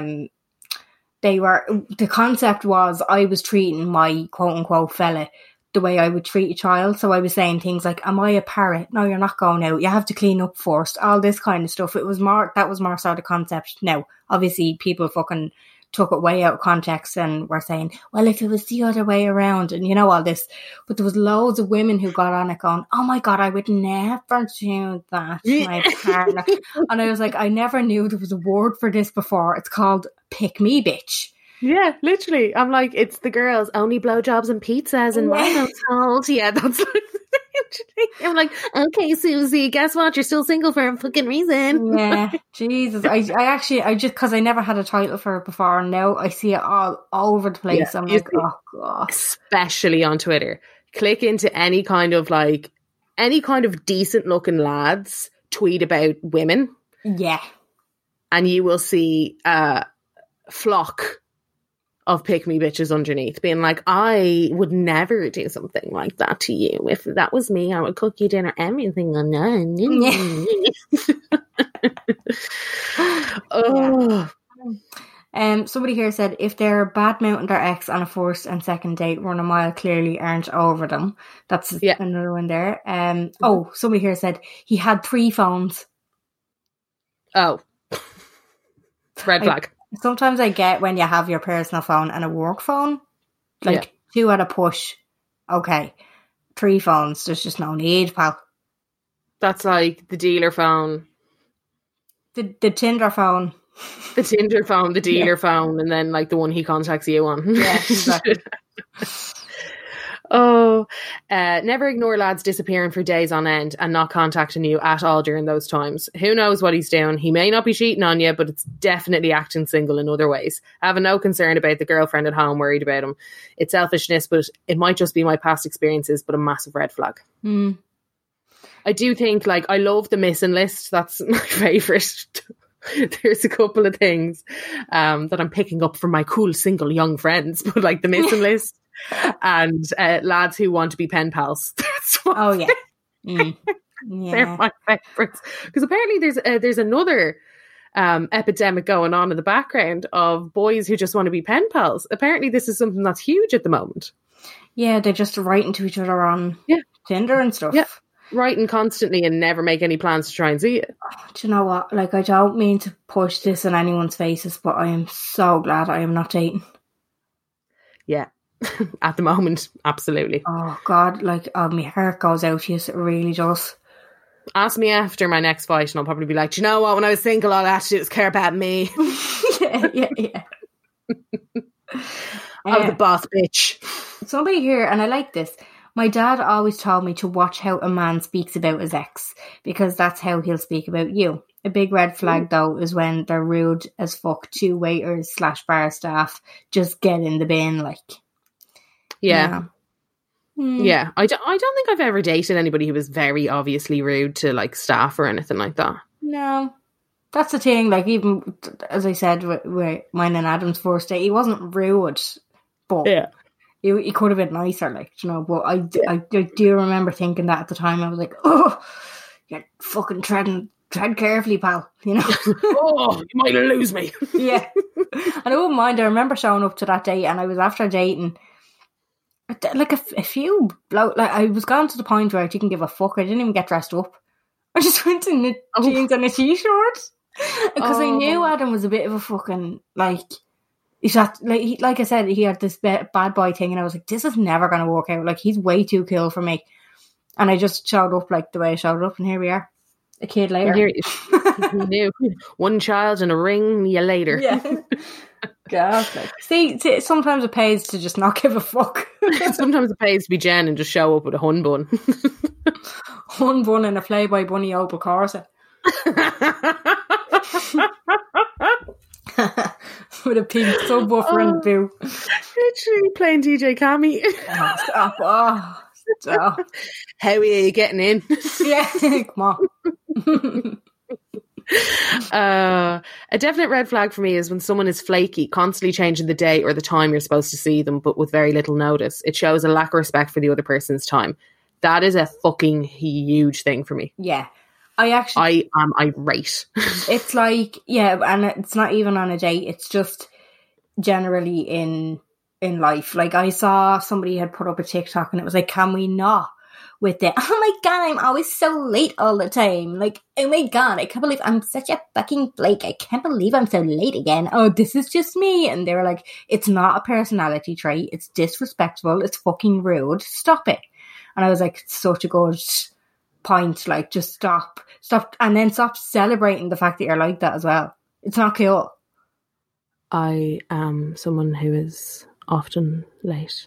the concept was I was treating my quote unquote fella the way I would treat a child. So I was saying things like, am I a parrot? No, you're not going out. You have to clean up first. All this kind of stuff. That was more so the concept. Now, obviously people fucking took it way out of context and were saying, well, if it was the other way around and you know, all this, but there was loads of women who got on it going, oh my God, I would never do that to my partner. And I was like, I never knew there was a word for this before. It's called pick me bitch. Yeah, literally. I'm like, it's the girls, only blowjobs and pizzas in my household. Yeah, that's like, I'm like, okay, Susie, guess what? You're still single for a fucking reason. Yeah, Jesus. I just, because I never had a title for it before, and now I see it all over the place. Yeah, I'm like, oh God. Especially on Twitter. Click into any kind of decent looking lads tweet about women. Yeah. And you will see flock of pick me bitches underneath, being like, I would never do something like that to you. If that was me, I would cook you dinner, everything on that. Somebody here said, if they're bad mouthing their ex on a first and second date, run a mile clearly aren't over them. That's another one there. Somebody here said he had 3 phones. Oh. Red flag. Sometimes I get when you have your personal phone and a work phone, like 2 at a push. Okay. 3 phones, there's just no need, pal. That's like the dealer phone. The Tinder phone. The Tinder phone, the dealer phone, and then like the one he contacts you on. Yeah, exactly. Never ignore lads disappearing for days on end and not contacting you at all during those times. Who knows what he's doing? He may not be cheating on you, but it's definitely acting single in other ways. Having no concern about the girlfriend at home worried about him. It's selfishness, but it might just be my past experiences, but a massive red flag. I do think, like, I love the missing list. That's my favourite. There's a couple of things that I'm picking up from my cool single young friends, but like the missing list and lads who want to be pen pals. That's what they're my favourites. Because apparently there's another epidemic going on in the background of boys who just want to be pen pals. Apparently this is something that's huge at the moment. Yeah, they're just writing to each other on Tinder and stuff. Yeah. Writing constantly and never make any plans to try and see it. Do you know what? Like, I don't mean to push this in anyone's faces, but I am so glad I am not dating. Yeah. At the moment, absolutely. Oh, God. Like, my heart goes out to you. It really does. Ask me after my next fight and I'll probably be like, do you know what? When I was single, all I had to do was care about me. Yeah. I was the boss bitch. Somebody here, and I like this. My dad always told me to watch how a man speaks about his ex, because that's how he'll speak about you. A big red flag, though, is when they're rude as fuck to waiters / bar staff. Just get in the bin, like. Yeah. Yeah. I don't think I've ever dated anybody who was very obviously rude to, like, staff or anything like that. No. That's the thing, like, even, as I said, with mine and Adam's first date, he wasn't rude, but... Yeah. He could have been nicer, like, you know, but I do remember thinking that at the time. I was like, oh, you're fucking tread carefully, pal, you know. Oh, you might lose me. Yeah. And I wouldn't mind. I remember showing up to that date and I was after dating, like, a few like, I was gone to the point where I didn't give a fuck. I didn't even get dressed up. I just went in jeans and a t-shirt. Because I knew Adam was a bit of a fucking, like... Like I said, he had this bad boy thing, and I was like, this is never going to work out. Like, he's way too cool for me. And I just showed up like the way I showed up, and here we are. A kid later. You knew. One child and a ring, you later. Yeah. God, like, see, sometimes it pays to just not give a fuck. Sometimes it pays to be Jen and just show up with a hun bun. Hun bun and a Playboy bunny Opel Corsa. With a pink subwoofer and boo. Literally playing DJ Cammy. Stop. How are you getting in? Yeah, come on. A definite red flag for me is when someone is flaky, constantly changing the date or the time you're supposed to see them, but with very little notice. It shows a lack of respect for the other person's time. That is a fucking huge thing for me. Yeah. I am irate. It's like, yeah, and it's not even on a date. It's just generally in life. Like, I saw somebody had put up a TikTok and it was like, can we not with the, oh my God, I'm always so late all the time. Like, oh my God, I can't believe I'm such a fucking flake. I can't believe I'm so late again. Oh, this is just me. And they were like, it's not a personality trait. It's disrespectful. It's fucking rude. Stop it. And I was like, such a good point. Like, just stop, and then stop celebrating the fact that you're like that as well. It's not cool. I am someone who is often late.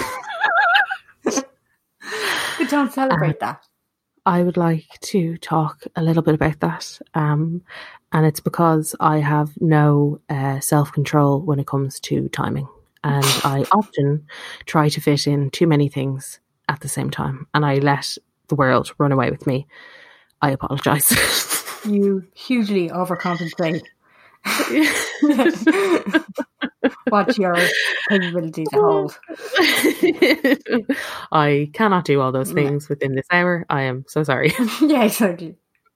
We don't celebrate that. I would like to talk a little bit about that, and it's because I have no self-control when it comes to timing, and I often try to fit in too many things at the same time, and I let the world run away with me. I apologise. You hugely overcompensate What your capabilities hold. I cannot do all those things within this hour. I am so sorry. Yeah, exactly.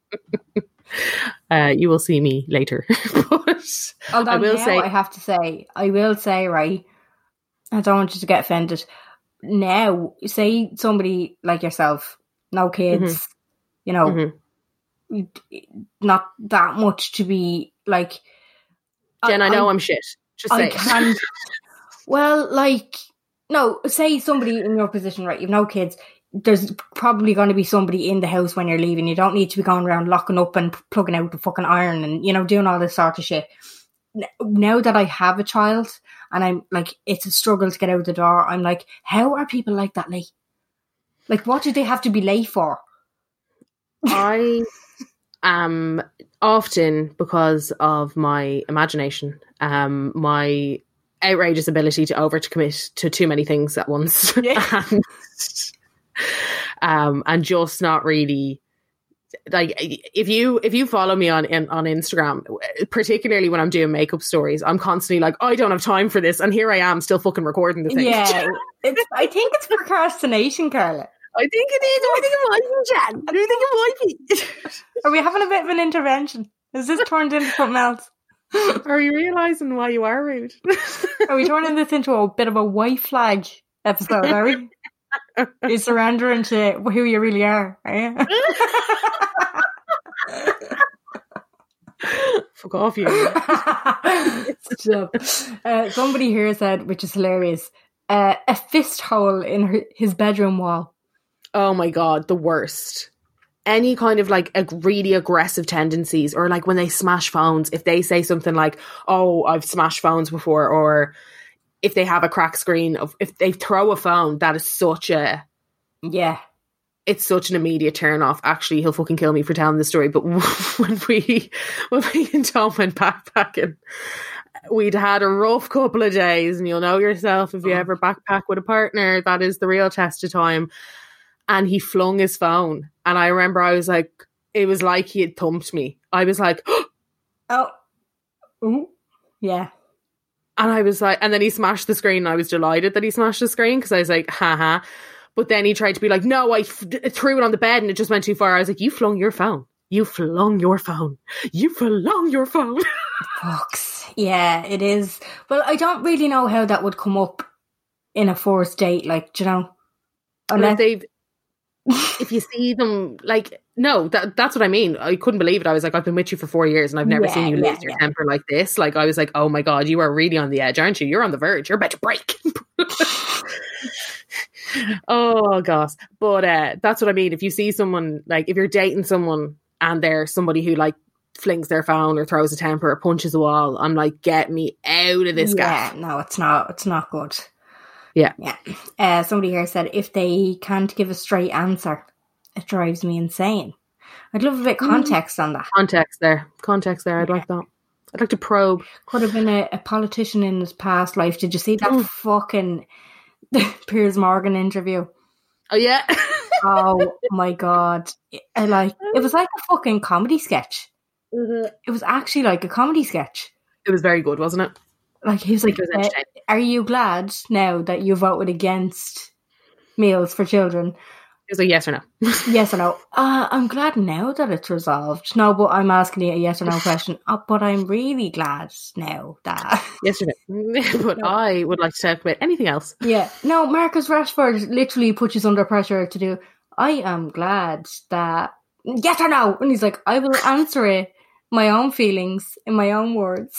You will see me later. But Although I will now say, I have to say, right, I don't want you to get offended. Now, say somebody like yourself, no kids, you know, not that much to be like. Jen, I know I'm shit. Just say I can't. Well, like, no, say somebody in your position, right? You've no kids. There's probably going to be somebody in the house when you're leaving. You don't need to be going around locking up and plugging out the fucking iron and, you know, doing all this sort of shit. Now that I have a child and I'm like, it's a struggle to get out the door. I'm like, how are people like that late? Like, what do they have to be late for? I am often, because of my imagination, my outrageous ability to overcommit to too many things at once. Yeah. And just not really, like, if you follow me on Instagram, particularly when I'm doing makeup stories, I'm constantly like, I don't have time for this, and here I am still fucking recording the thing. Yeah, I think it's procrastination, Carla. I think it is. I think it might be, Jen. I think it might be. Are we having a bit of an intervention? Is this turned into something else? Are you realising why you are rude? Are we turning this into a bit of a white flag episode, are we? You're surrendering to who you really are you? Fuck off, you. Somebody here said, which is hilarious, a fist hole in his bedroom wall. Oh my God, the worst. Any kind of like really aggressive tendencies, or like when they smash phones, if they say something like, oh, I've smashed phones before, or if they have a cracked screen, if they throw a phone, that is such a... Yeah. It's such an immediate turn off. Actually, he'll fucking kill me for telling this story, but when we and Tom went backpacking, we'd had a rough couple of days, and you'll know yourself if you ever backpack with a partner, that is the real test of time. And he flung his phone. And I remember I was like, it was like he had thumped me. I was like, oh, ooh, yeah. And I was like, and then he smashed the screen, and I was delighted that he smashed the screen, because I was like, haha. But then he tried to be like, no, I threw it on the bed and it just went too far. I was like, you flung your phone. You flung your phone. You flung your phone. Fucks. Yeah, it is. Well, I don't really know how that would come up in a first date, like, do you know? Unless if you see them, like, no, that's what I mean. I couldn't believe it. I was like, I've been with you for 4 years and I've never seen you lose your temper like this. Like, I was like, oh my God, you are really on the edge, aren't you? You're on the verge. You're about to break. Oh gosh. But that's what I mean. If you see someone, like, if you're dating someone and they're somebody who like flings their phone or throws a temper or punches a wall, I'm like, get me out of this gaff. Yeah, no, it's not good. Yeah. Yeah. Somebody here said, if they can't give a straight answer, it drives me insane. I'd love a bit of context on that. Context there. I'd like that. I'd like to probe. Could have been a politician in his past life. Did you see that fucking Piers Morgan interview? Oh, yeah. Oh, my God. It was like a fucking comedy sketch. Mm-hmm. It was actually like a comedy sketch. It was very good, wasn't it? Like, he was like, are you glad now that you voted against meals for children? He was like, yes or no? Yes or no? I'm glad now that it's resolved. No, but I'm asking you a yes or no question. But I'm really glad now that... Yes or no? But no. I would like to talk about anything else. Yeah. No, Marcus Rashford literally puts you under pressure to do, I am glad that... Yes or no? And he's like, I will answer it, my own feelings, in my own words.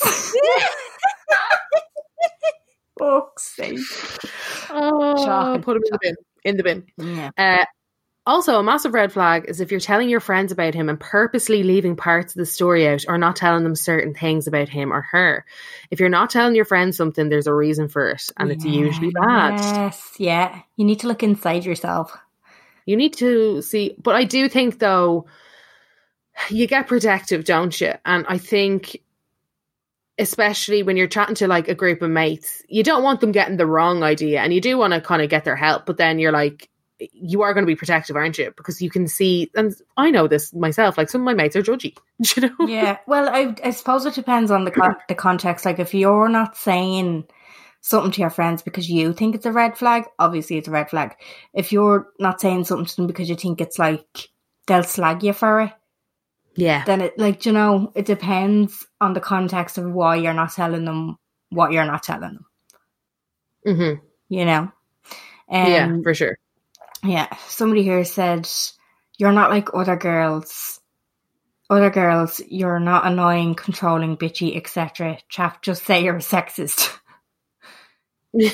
Fuck's sake. Oh, shocking. Put him in the bin. Yeah. Also, a massive red flag is if you're telling your friends about him and purposely leaving parts of the story out or not telling them certain things about him or her. If you're not telling your friends something, there's a reason for it, and it's usually bad. Yes, yeah. You need to look inside yourself. You need to see, but I do think, though, you get protective, don't you? And I think, especially when you're chatting to like a group of mates, you don't want them getting the wrong idea, and you do want to kind of get their help, but then you're like, you are going to be protective, aren't you? Because you can see, and I know this myself, like some of my mates are judgy, you know? Yeah, well, I suppose it depends on the context. Like, if you're not saying something to your friends because you think it's a red flag, obviously it's a red flag. If you're not saying something to them because you think it's like they'll slag you for it, yeah, then it, like, you know, it depends on the context of why you're not telling them what you're not telling them. Mm-hmm. You know? Yeah, for sure. Yeah, somebody here said, you're not like other girls. Other girls, you're not annoying, controlling, bitchy, etc. Chap, just say you're a sexist. Yeah.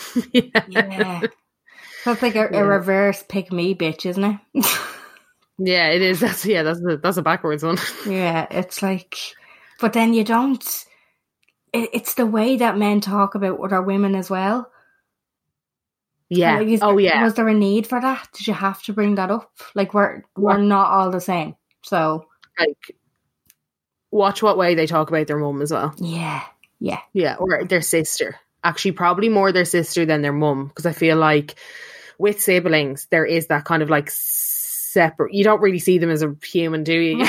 So it's like a reverse pick me bitch, isn't it? Yeah, it is. That's a backwards one. Yeah, it's like, but then you don't. It's the way that men talk about other women as well. Yeah. Like, was there a need for that? Did you have to bring that up? Like, we're not all the same. So, like, watch what way they talk about their mum as well. Yeah, or their sister. Actually, probably more their sister than their mum, because I feel like with siblings there is that kind of like separate. You don't really see them as a human, do you?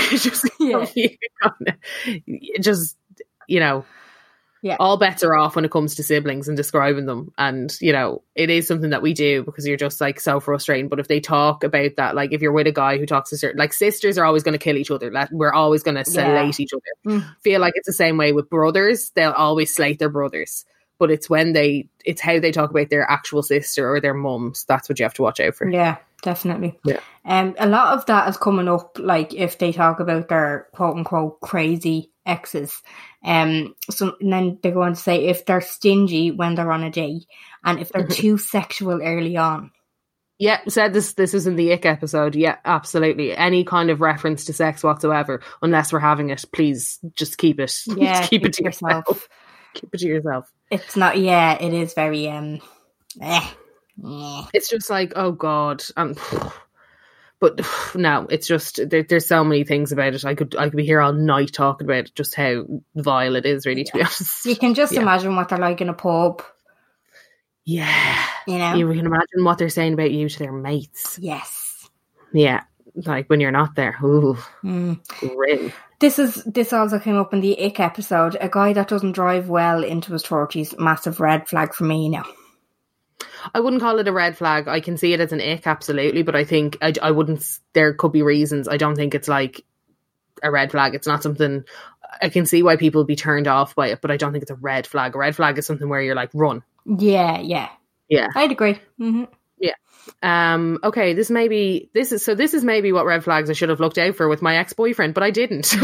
Just you know. Yeah. All bets are off when it comes to siblings and describing them. And, you know, it is something that we do because you're just like so frustrating. But if they talk about that, like if you're with a guy who talks to certain, like sisters are always going to kill each other. We're always going to slate each other. Feel like it's the same way with brothers. They'll always slate their brothers. But it's it's how they talk about their actual sister or their mums. That's what you have to watch out for. Yeah, definitely. Yeah. A lot of that is coming up, like if they talk about their quote unquote crazy exes. And then they go on to say if they're stingy when they're on a date and if they're too sexual early on. Yeah, said this is in the ick episode. Yeah, absolutely. Any kind of reference to sex whatsoever, unless we're having it, please just keep it. Yeah, keep it to yourself. Keep it to yourself. It's not. Yeah, it is very. It's just like, oh God. But no, it's just there's so many things about it. I could be here all night talking about it, just how vile it is, really, to be honest. You can just imagine what they're like in a pub. Yeah. You know? You can imagine what they're saying about you to their mates. Yes. Yeah. Like when you're not there. Ooh. Grim. This also came up in the ick episode. A guy that doesn't drive well into his 30s, massive red flag for me now. I wouldn't call it a red flag. I can see it as an ick, absolutely, but I think I wouldn't. There could be reasons. I don't think it's like a red flag. It's not something. I can see why people would be turned off by it, but I don't think it's a red flag. A red flag is something where you're like, run. Yeah. I'd agree. Mm-hmm. Yeah. Okay. This is maybe what red flags I should have looked out for with my ex-boyfriend, but I didn't.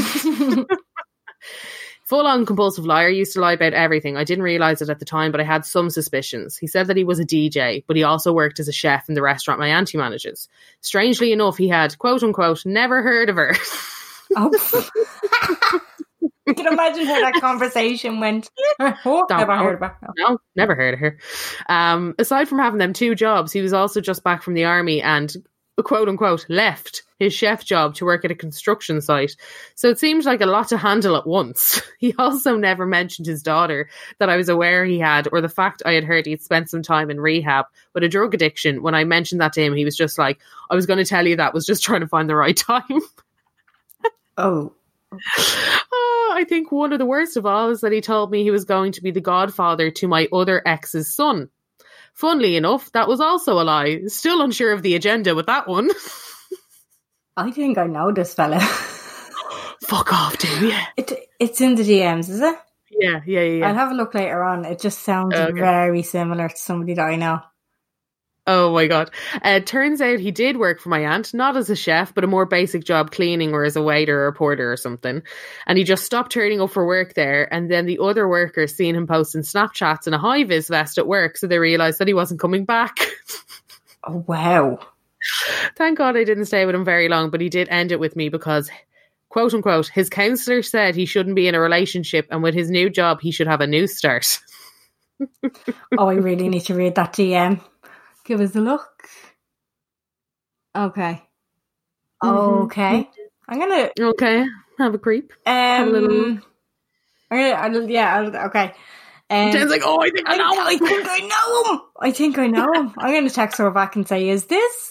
Full-on compulsive liar, used to lie about everything. I didn't realise it at the time, but I had some suspicions. He said that he was a DJ, but he also worked as a chef in the restaurant my auntie manages. Strangely enough, he had, quote-unquote, never heard of her. Oh. You can imagine how that conversation went. Never heard of her. No, never heard of her. Aside from having them 2 jobs, he was also just back from the army and, quote-unquote, left his chef job to work at a construction site. So it seemed like a lot to handle at once. He also never mentioned his daughter that I was aware he had, or the fact I had heard he'd spent some time in rehab with a drug addiction. When I mentioned that to him, he was just like, I was going to tell you that, was just trying to find the right time. Oh, I think one of the worst of all is that he told me he was going to be the godfather to my other ex's son. Funnily enough, that was also a lie. Still unsure of the agenda with that one. I think I know this fella. Fuck off, do you? It's in the DMs, is it? Yeah. I'll have a look later on. It just sounds very similar to somebody that I know. Oh my God. Turns out he did work for my aunt, not as a chef, but a more basic job cleaning or as a waiter or a porter or something. And he just stopped turning up for work there. And then the other workers seen him posting Snapchats in a high-vis vest at work, so they realised that he wasn't coming back. Oh, wow. Thank God I didn't stay with him very long, but he did end it with me because, quote unquote, his counsellor said he shouldn't be in a relationship and with his new job he should have a new start. Oh, I really need to read that DM. Give us a look. Okay. Okay. I'm gonna. Okay. Have a creep. Have a little. Okay. Jen's like, oh, I think I know him. I think I know him. I'm going to text her back and say, is this?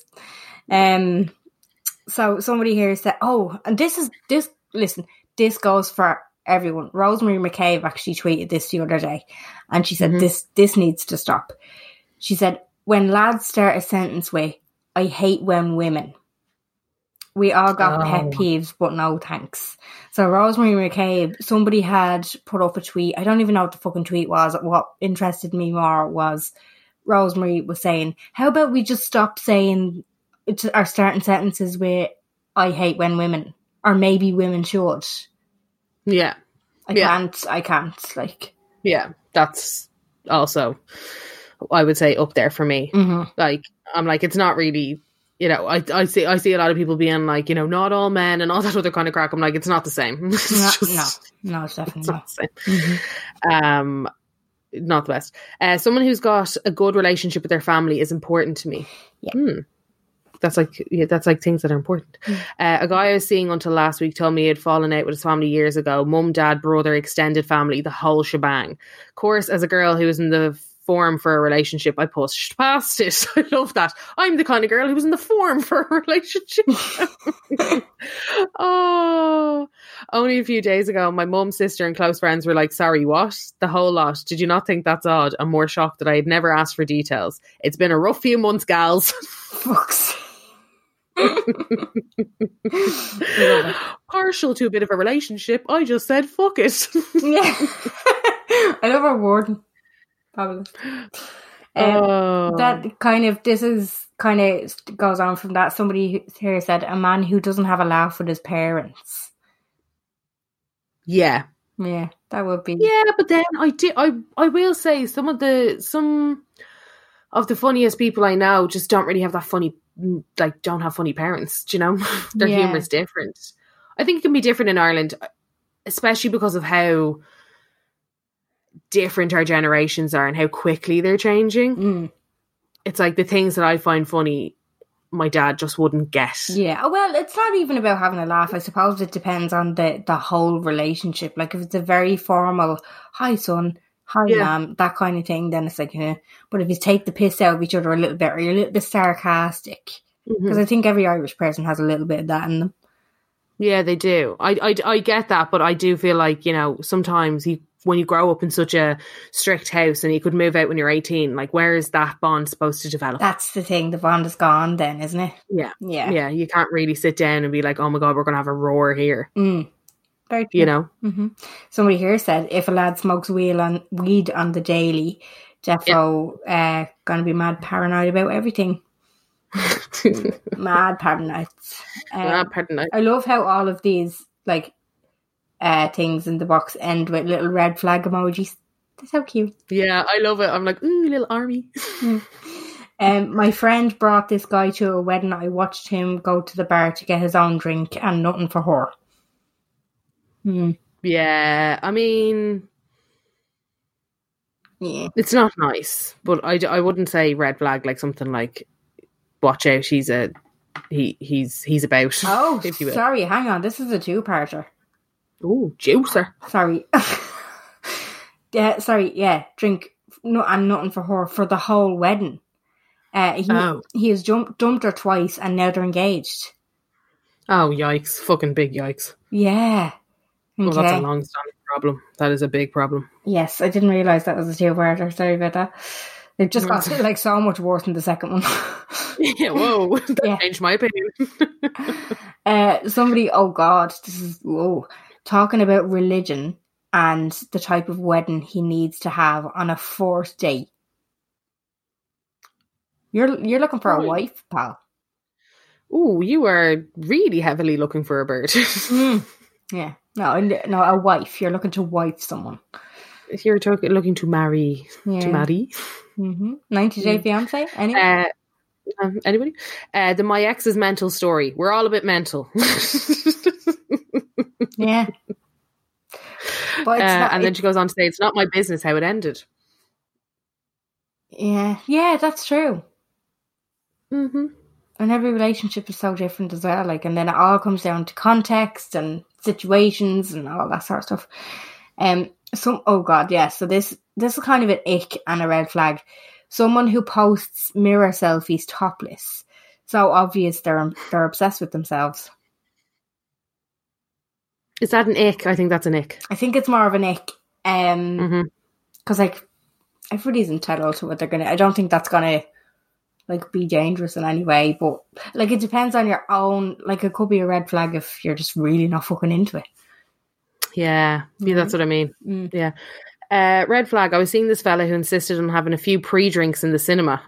So somebody here said, oh, and listen, this goes for everyone. Rosemary McCabe actually tweeted this the other day, and she said, this needs to stop. She said, when lads start a sentence with, I hate when women. We all got pet peeves, but no thanks. So Rosemary McCabe, somebody had put up a tweet. I don't even know what the fucking tweet was. What interested me more was Rosemary was saying, how about we just stop saying our starting sentences with, I hate when women, or maybe women should. Yeah. I can't. Like, yeah, that's also, I would say, up there for me. Like, I'm like, it's not really, you know, I see a lot of people being like, you know, not all men and all that other kind of crack. I'm like, it's not the same. No, it's definitely not the same. Not the best. Someone who's got a good relationship with their family is important to me. Yeah. That's like things that are important. A guy I was seeing until last week told me he had fallen out with his family years ago. Mum, dad, brother, extended family, the whole shebang. Of course, as a girl who was in the form for a relationship, I pushed past it. I love that. I'm the kind of girl who was in the form for a relationship. Oh, only a few days ago, my mum, sister and close friends were like, sorry, what? The whole lot. Did you not think that's odd? I'm more shocked that I had never asked for details. It's been a rough few months, gals. Fuck's Partial to a bit of a relationship, I just said fuck it. Yeah. I love our warden. Fabulous. That kind of, this is kind of goes on from that. Somebody here said, a man who doesn't have a laugh with his parents. Yeah, that would be. Yeah, but then I will say some of the funniest people I know just don't really have that funny, like, don't have funny parents. Do you know? Their humour is different. I think it can be different in Ireland, especially because of how different our generations are and how quickly they're changing. It's like the things that I find funny, my dad just wouldn't get. Yeah, well, it's not even about having a laugh. I suppose it depends on the whole relationship. Like, if it's a very formal, hi son, hi ma'am, that kind of thing, then it's like, but if you take the piss out of each other a little bit, or you're a little bit sarcastic, because I think every Irish person has a little bit of that in them. Yeah, they do. I get that, but I do feel like, you know, sometimes when you grow up in such a strict house and you could move out when you're 18, like, where is that bond supposed to develop? That's the thing. The bond is gone then, isn't it? Yeah. You can't really sit down and be like, oh my God, we're going to have a roar here. Very true. You know? Somebody here said, if a lad smokes weed on the daily, defo going to be mad paranoid about everything. Mad paranoid. I love how all of these, like, things in the box end with little red flag emojis. That's so cute. Yeah, I love it. I'm like, ooh, little army. My friend brought this guy to a wedding. I watched him go to the bar to get his own drink and nothing for her. Yeah, I mean, it's not nice, but I wouldn't say red flag, like something like, watch out, he's about. Oh, if you will. Sorry, hang on. This is a two-parter. Oh, juicer. Sorry. Drink and nothing for her for the whole wedding. He has dumped her twice and now they're engaged. Oh, yikes. Fucking big yikes. Yeah. Well, that's a long-standing problem. That is a big problem. Yes, I didn't realise that was a two-parter. Sorry about that. It just got like so much worse than the second one. Yeah, whoa. That changed my opinion. Somebody, oh God, talking about religion and the type of wedding he needs to have on a fourth date. You're looking for a wife, pal. Oh, you are really heavily looking for a bird. Yeah. No, a wife. You're looking to wife someone. If you're looking to marry, to marry. 90 Day Fiancé? Anybody? The My Ex's mental story. We're all a bit mental. Yeah. But it's not, and then she goes on to say, it's not my business how it ended. Yeah. Yeah, that's true. And every relationship is so different as well. Like, and then it all comes down to context and situations and all that sort of stuff. So this this is kind of an ick and a red flag. Someone who posts mirror selfies topless. So obvious they're obsessed with themselves. Is that an ick? I think that's an ick. I think it's more of an ick. Because like everybody's entitled to what they're gonna. I don't think that's gonna like be dangerous in any way. But like it depends on your own. Like it could be a red flag if you're just really not fucking into it. Yeah, that's what I mean. Yeah. Red flag. I was seeing this fella who insisted on having a few pre-drinks in the cinema.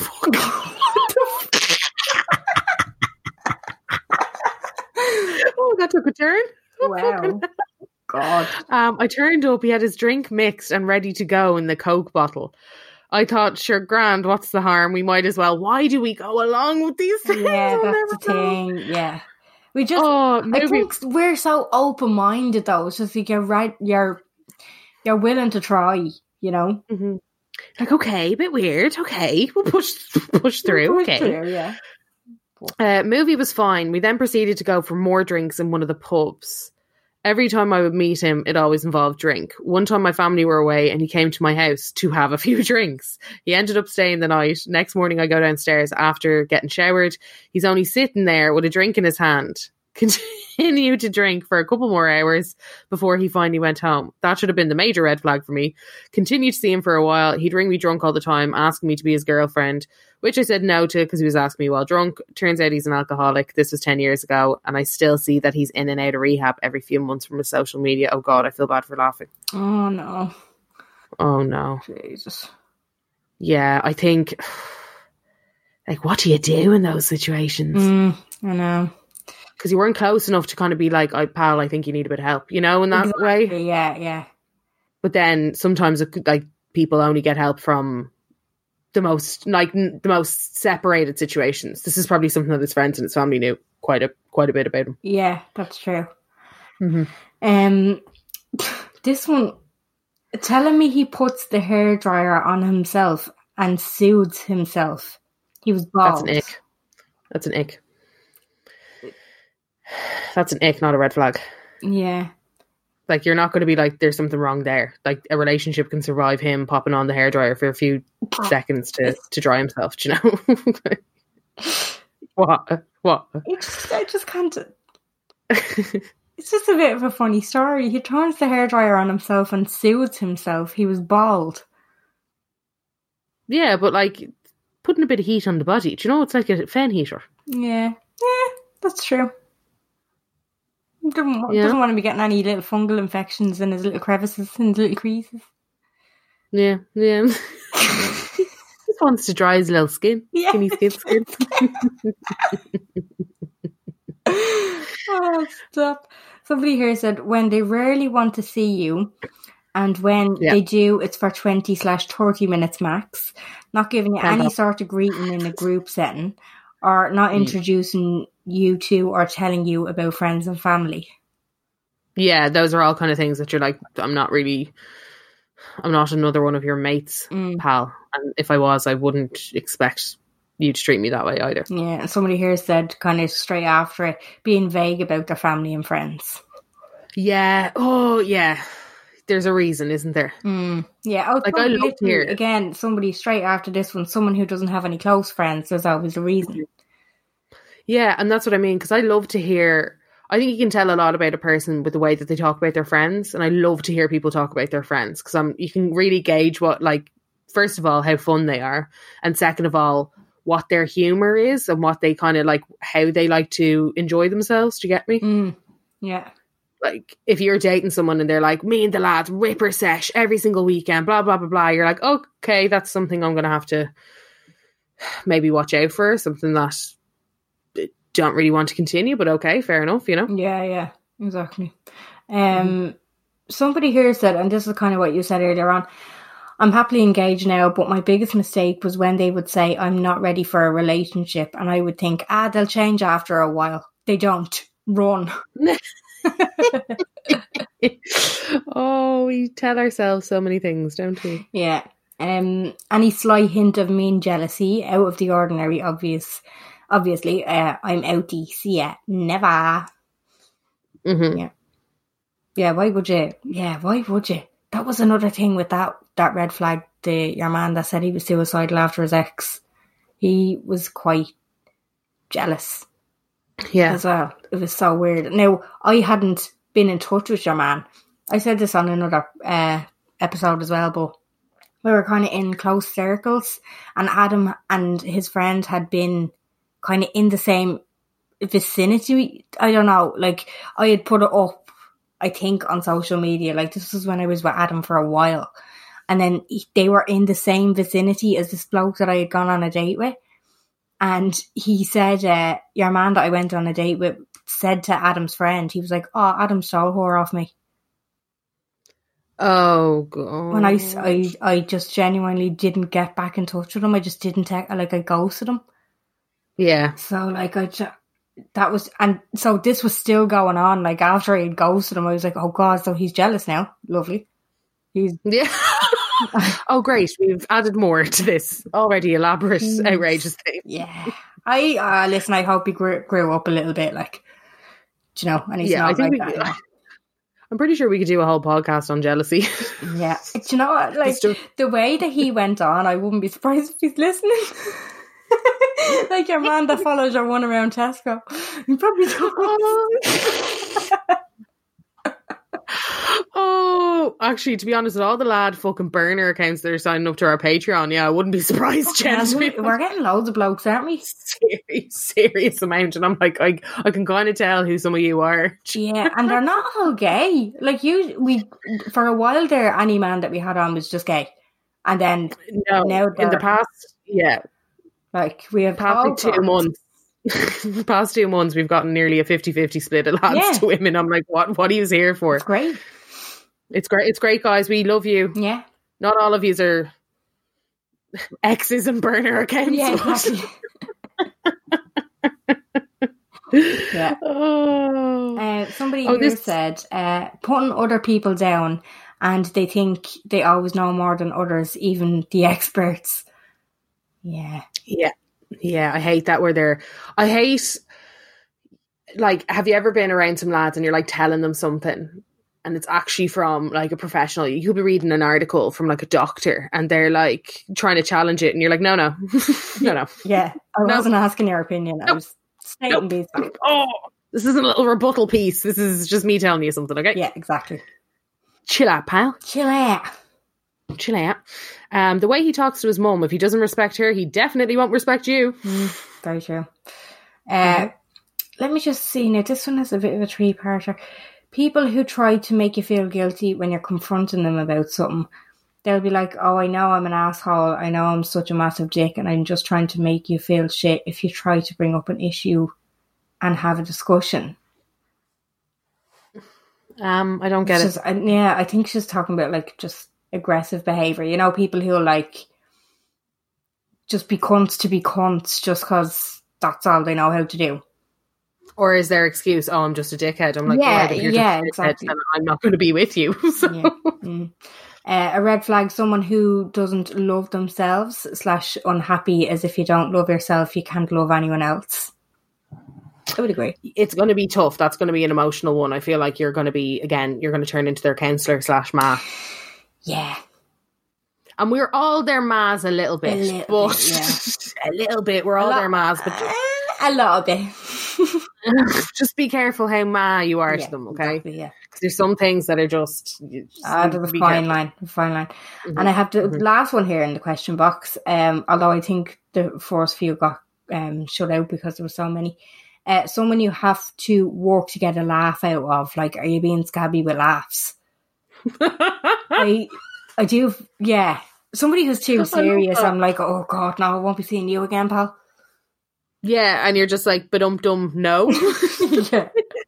Oh, that took a turn. Wow. God. I turned up, he had his drink mixed and ready to go in the Coke bottle. I thought, sure, grand, what's the harm? We might as well. Why do we go along with these things? Yeah, that's the thing. Yeah. We just, I think we're so open-minded though. It's just like you're willing to try, you know? Mm-hmm. Like, okay, a bit weird. Okay, we'll push through. Okay. Through, yeah. Movie was fine. We then proceeded to go for more drinks in one of the pubs. Every time I would meet him, it always involved drink. One time my family were away and he came to my house to have a few drinks. He ended up staying the night. Next morning I go downstairs after getting showered. He's only sitting there with a drink in his hand. Continued to drink for a couple more hours before he finally went home. That should have been the major red flag for me. Continued to see him for a while. He'd ring me drunk all the time, asking me to be his girlfriend, which I said no to because he was asking me while drunk. Turns out he's an alcoholic. This was 10 years ago, and I still see that he's in and out of rehab every few months from his social media. Oh God, I feel bad for laughing. Oh no. Oh no. Jesus. Yeah, I think, like, what do you do in those situations? I know. Because you weren't close enough to kind of be like, pal, I think you need a bit of help, you know, in that way. Yeah. But then sometimes like people only get help from the most separated situations. This is probably something that his friends and his family knew quite a bit about him. Yeah, that's true. Mm-hmm. This one, telling me he puts the hairdryer on himself and soothes himself. He was bald. That's an ick. That's an ick, not a red flag. Yeah. Like, you're not going to be like, there's something wrong there. Like, a relationship can survive him popping on the hairdryer for a few seconds to dry himself, do you know? What? I just can't. It's just a bit of a funny story. He turns the hairdryer on himself and soothes himself. He was bald. Yeah, but like, putting a bit of heat on the body, do you know? It's like a fan heater. Yeah, that's true. Doesn't want to be getting any little fungal infections in his little crevices and his little creases. Yeah. He just wants to dry his little skin. Yeah. Skinny skin. Oh, stop. Somebody here said, when they rarely want to see you, and when they do, it's for 20/30 minutes max, not giving you any sort of greeting in a group setting, or not introducing you to or telling you about friends and family. Yeah, those are all kind of things that you're like, I'm not another one of your mates, pal. And if I was, I wouldn't expect you to treat me that way either. Yeah, and somebody here said kind of straight after it, being vague about their family and friends. Yeah. Oh, yeah. There's a reason, isn't there? Yeah. Like, I love to hear it. Again, somebody straight after this one, someone who doesn't have any close friends, there's always a reason. Yeah, and that's what I mean, because I love to hear, I think you can tell a lot about a person with the way that they talk about their friends, and I love to hear people talk about their friends, because you can really gauge what, like, first of all, how fun they are, and second of all, what their humour is, and what they kind of like, how they like to enjoy themselves, do you get me? Yeah. Like, if you're dating someone and they're like, me and the lads ripper sesh every single weekend, blah, blah, blah, blah, you're like, okay, that's something I'm going to have to maybe watch out for, something that don't really want to continue, but okay, fair enough, you know? Yeah, exactly. Somebody here said, and this is kind of what you said earlier on, I'm happily engaged now, but my biggest mistake was when they would say, I'm not ready for a relationship, and I would think, they'll change after a while. They don't. Run. Oh, we tell ourselves so many things, don't we? Yeah. Any slight hint of mean jealousy, out of the ordinary, obviously, I'm outie, see ya, never. Mm-hmm. Yeah, why would you? That was another thing with that that red flag, your man that said he was suicidal after his ex, he was quite jealous. Yeah. As well. It was so weird. Now, I hadn't been in touch with your man. I said this on another episode as well, but we were kind of in close circles, and Adam and his friend had been kind of in the same vicinity. I don't know, like, I had put it up, I think, on social media. Like, this was when I was with Adam for a while, and then they were in the same vicinity as this bloke that I had gone on a date with. And he said, your man that I went on a date with said to Adam's friend, he was like, oh, Adam stole her off me. Oh, God. When I just genuinely didn't get back in touch with him. I just didn't I ghosted him. Yeah. So, like, so this was still going on. Like, after I had ghosted him, I was like, oh, God, so he's jealous now. Lovely. Yeah. Oh, great. We've added more to this already elaborate, outrageous thing. Yeah. Listen, I hope he grew up a little bit, like, do you know, and he's not like that now. I'm pretty sure we could do a whole podcast on jealousy. Yeah. Do you know what? Like, the way that he went on, I wouldn't be surprised if he's listening. Like your man that follows your one around Tesco. He probably don't. Oh, actually, to be honest, with all the lad fucking burner accounts that are signing up to our Patreon, yeah, I wouldn't be surprised, Jen. We're getting loads of blokes, aren't we? Serious amount. And I'm like, I can kind of tell who some of you are. Yeah, and they're not all gay. Like, we for a while there, any man that we had on was just gay. And then now in the past, yeah. Like, we have past 2 months. The past 2 months, we've gotten nearly a 50-50 split of lads to women. I'm like, what are you here for? It's great. It's great. It's great, guys. We love you. Yeah. Not all of you are exes and burner accounts. Yeah, exactly. Yeah. Somebody here said, putting other people down, and they think they always know more than others, even the experts. Yeah. Yeah. Yeah, I hate that I hate, like, have you ever been around some lads and you're like telling them something and it's actually from like a professional? You could be reading an article from like a doctor and they're like trying to challenge it and you're like, no. No. Yeah, I wasn't asking your opinion. I was stating these facts. Oh, this isn't a little rebuttal piece. This is just me telling you something, okay? Yeah, exactly. Chill out, pal. Chill out. The way he talks to his mum, if he doesn't respect her, he definitely won't respect you. Very true. Let me just see now. This one is a bit of a three-parter. People who try to make you feel guilty when you're confronting them about something. They'll be like, oh, I know I'm an asshole. I know I'm such a massive dick and I'm just trying to make you feel shit if you try to bring up an issue and have a discussion. I don't get it. I think she's talking about like just aggressive behaviour. You know, people who like just be cunts to be cunts just because that's all they know how to do. Or is their excuse, oh, I'm just a dickhead? I'm like, if you're just a dickhead, exactly. then I'm not going to be with you. So. Yeah. A red flag, someone who doesn't love themselves / unhappy, as if you don't love yourself, you can't love anyone else. I would agree. It's going to be tough. That's going to be an emotional one. I feel like you're going to turn into their counsellor / ma. Yeah. And we're all their mas a little bit. A little bit. We're all their mas. But a little bit. Just be careful how ma you are to them, okay? Exactly, yeah. Because there's some things that are just... there's a fine line. Mm-hmm. And I have the last one here in the question box, although I think the first few got shut out because there were so many. Someone you have to work to get a laugh out of, like, are you being scabby with laughs? I do, yeah. Somebody who's too serious, I'm like, oh God, no, I won't be seeing you again, pal. Yeah, and you're just like, ba-dum-dum, no. Yeah.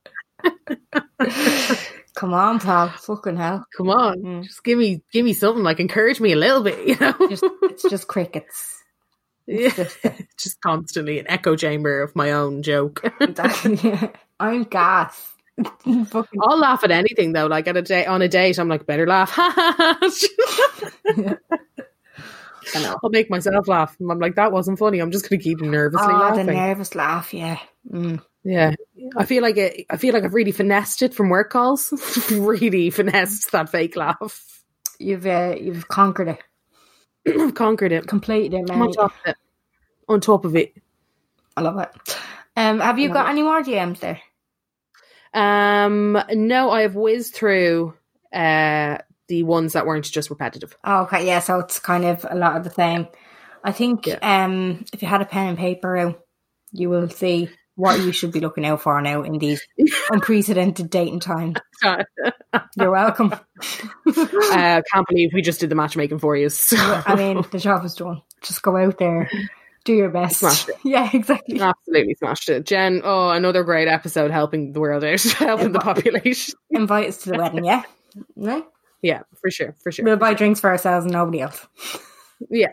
Come on, pal. Fucking hell. Come on. Just give me something, like, encourage me a little bit, you know? It's just crickets. Just constantly an echo chamber of my own joke. Exactly. Yeah. I'm gas. I'll laugh at anything though. Like on a date, I'm like, better laugh. I know. I'll make myself laugh. I'm like, that wasn't funny. I'm just going to keep nervously laughing. The nervous laugh, yeah. Yeah. I feel like I've really finessed it from work calls. Really finessed that fake laugh. You've conquered it. I've conquered it. Completed it, man. I'm on top of it. On top of it. I love it. Have you got any more DMs there? No, I have whizzed through the ones that weren't just repetitive. Oh, okay, yeah, so it's kind of a lot of the same. I think if you had a pen and paper out, you will see what you should be looking out for now in these unprecedented dating times. You're welcome. Can't believe we just did the matchmaking for you. So. I mean, the job is done. Just go out there, do your best. Smashed it. Yeah, exactly. Absolutely smashed it. Jen, another great episode helping the world out, helping the population. Invite us to the wedding, yeah? No? Yeah, for sure. We'll buy drinks for ourselves and nobody else. Yeah.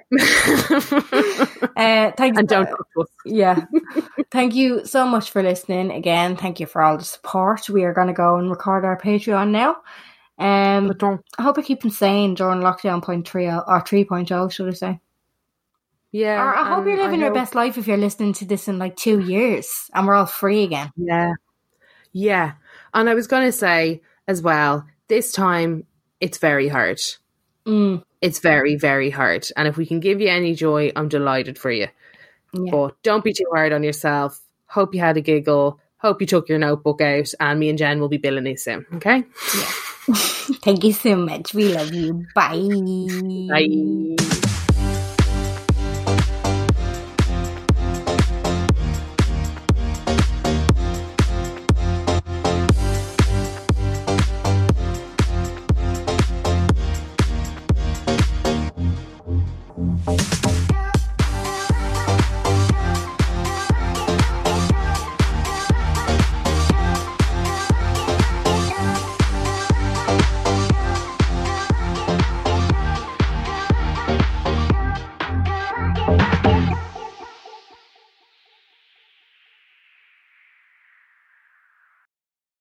Thanks. And don't cook us. Yeah. Thank you so much for listening. Again, thank you for all the support. We are going to go and record our Patreon now. I hope I keep sane during lockdown 0.3 or 3.0, should I say. Yeah. Or I hope you're living your best life if you're listening to this in like 2 years and we're all free again. Yeah. Yeah. And I was going to say as well, this time it's very hard. It's very, very hard. And if we can give you any joy, I'm delighted for you. Yeah. But don't be too hard on yourself. Hope you had a giggle. Hope you took your notebook out. And me and Jen will be billing you soon. Okay? Yeah. Thank you so much. We love you. Bye. Bye.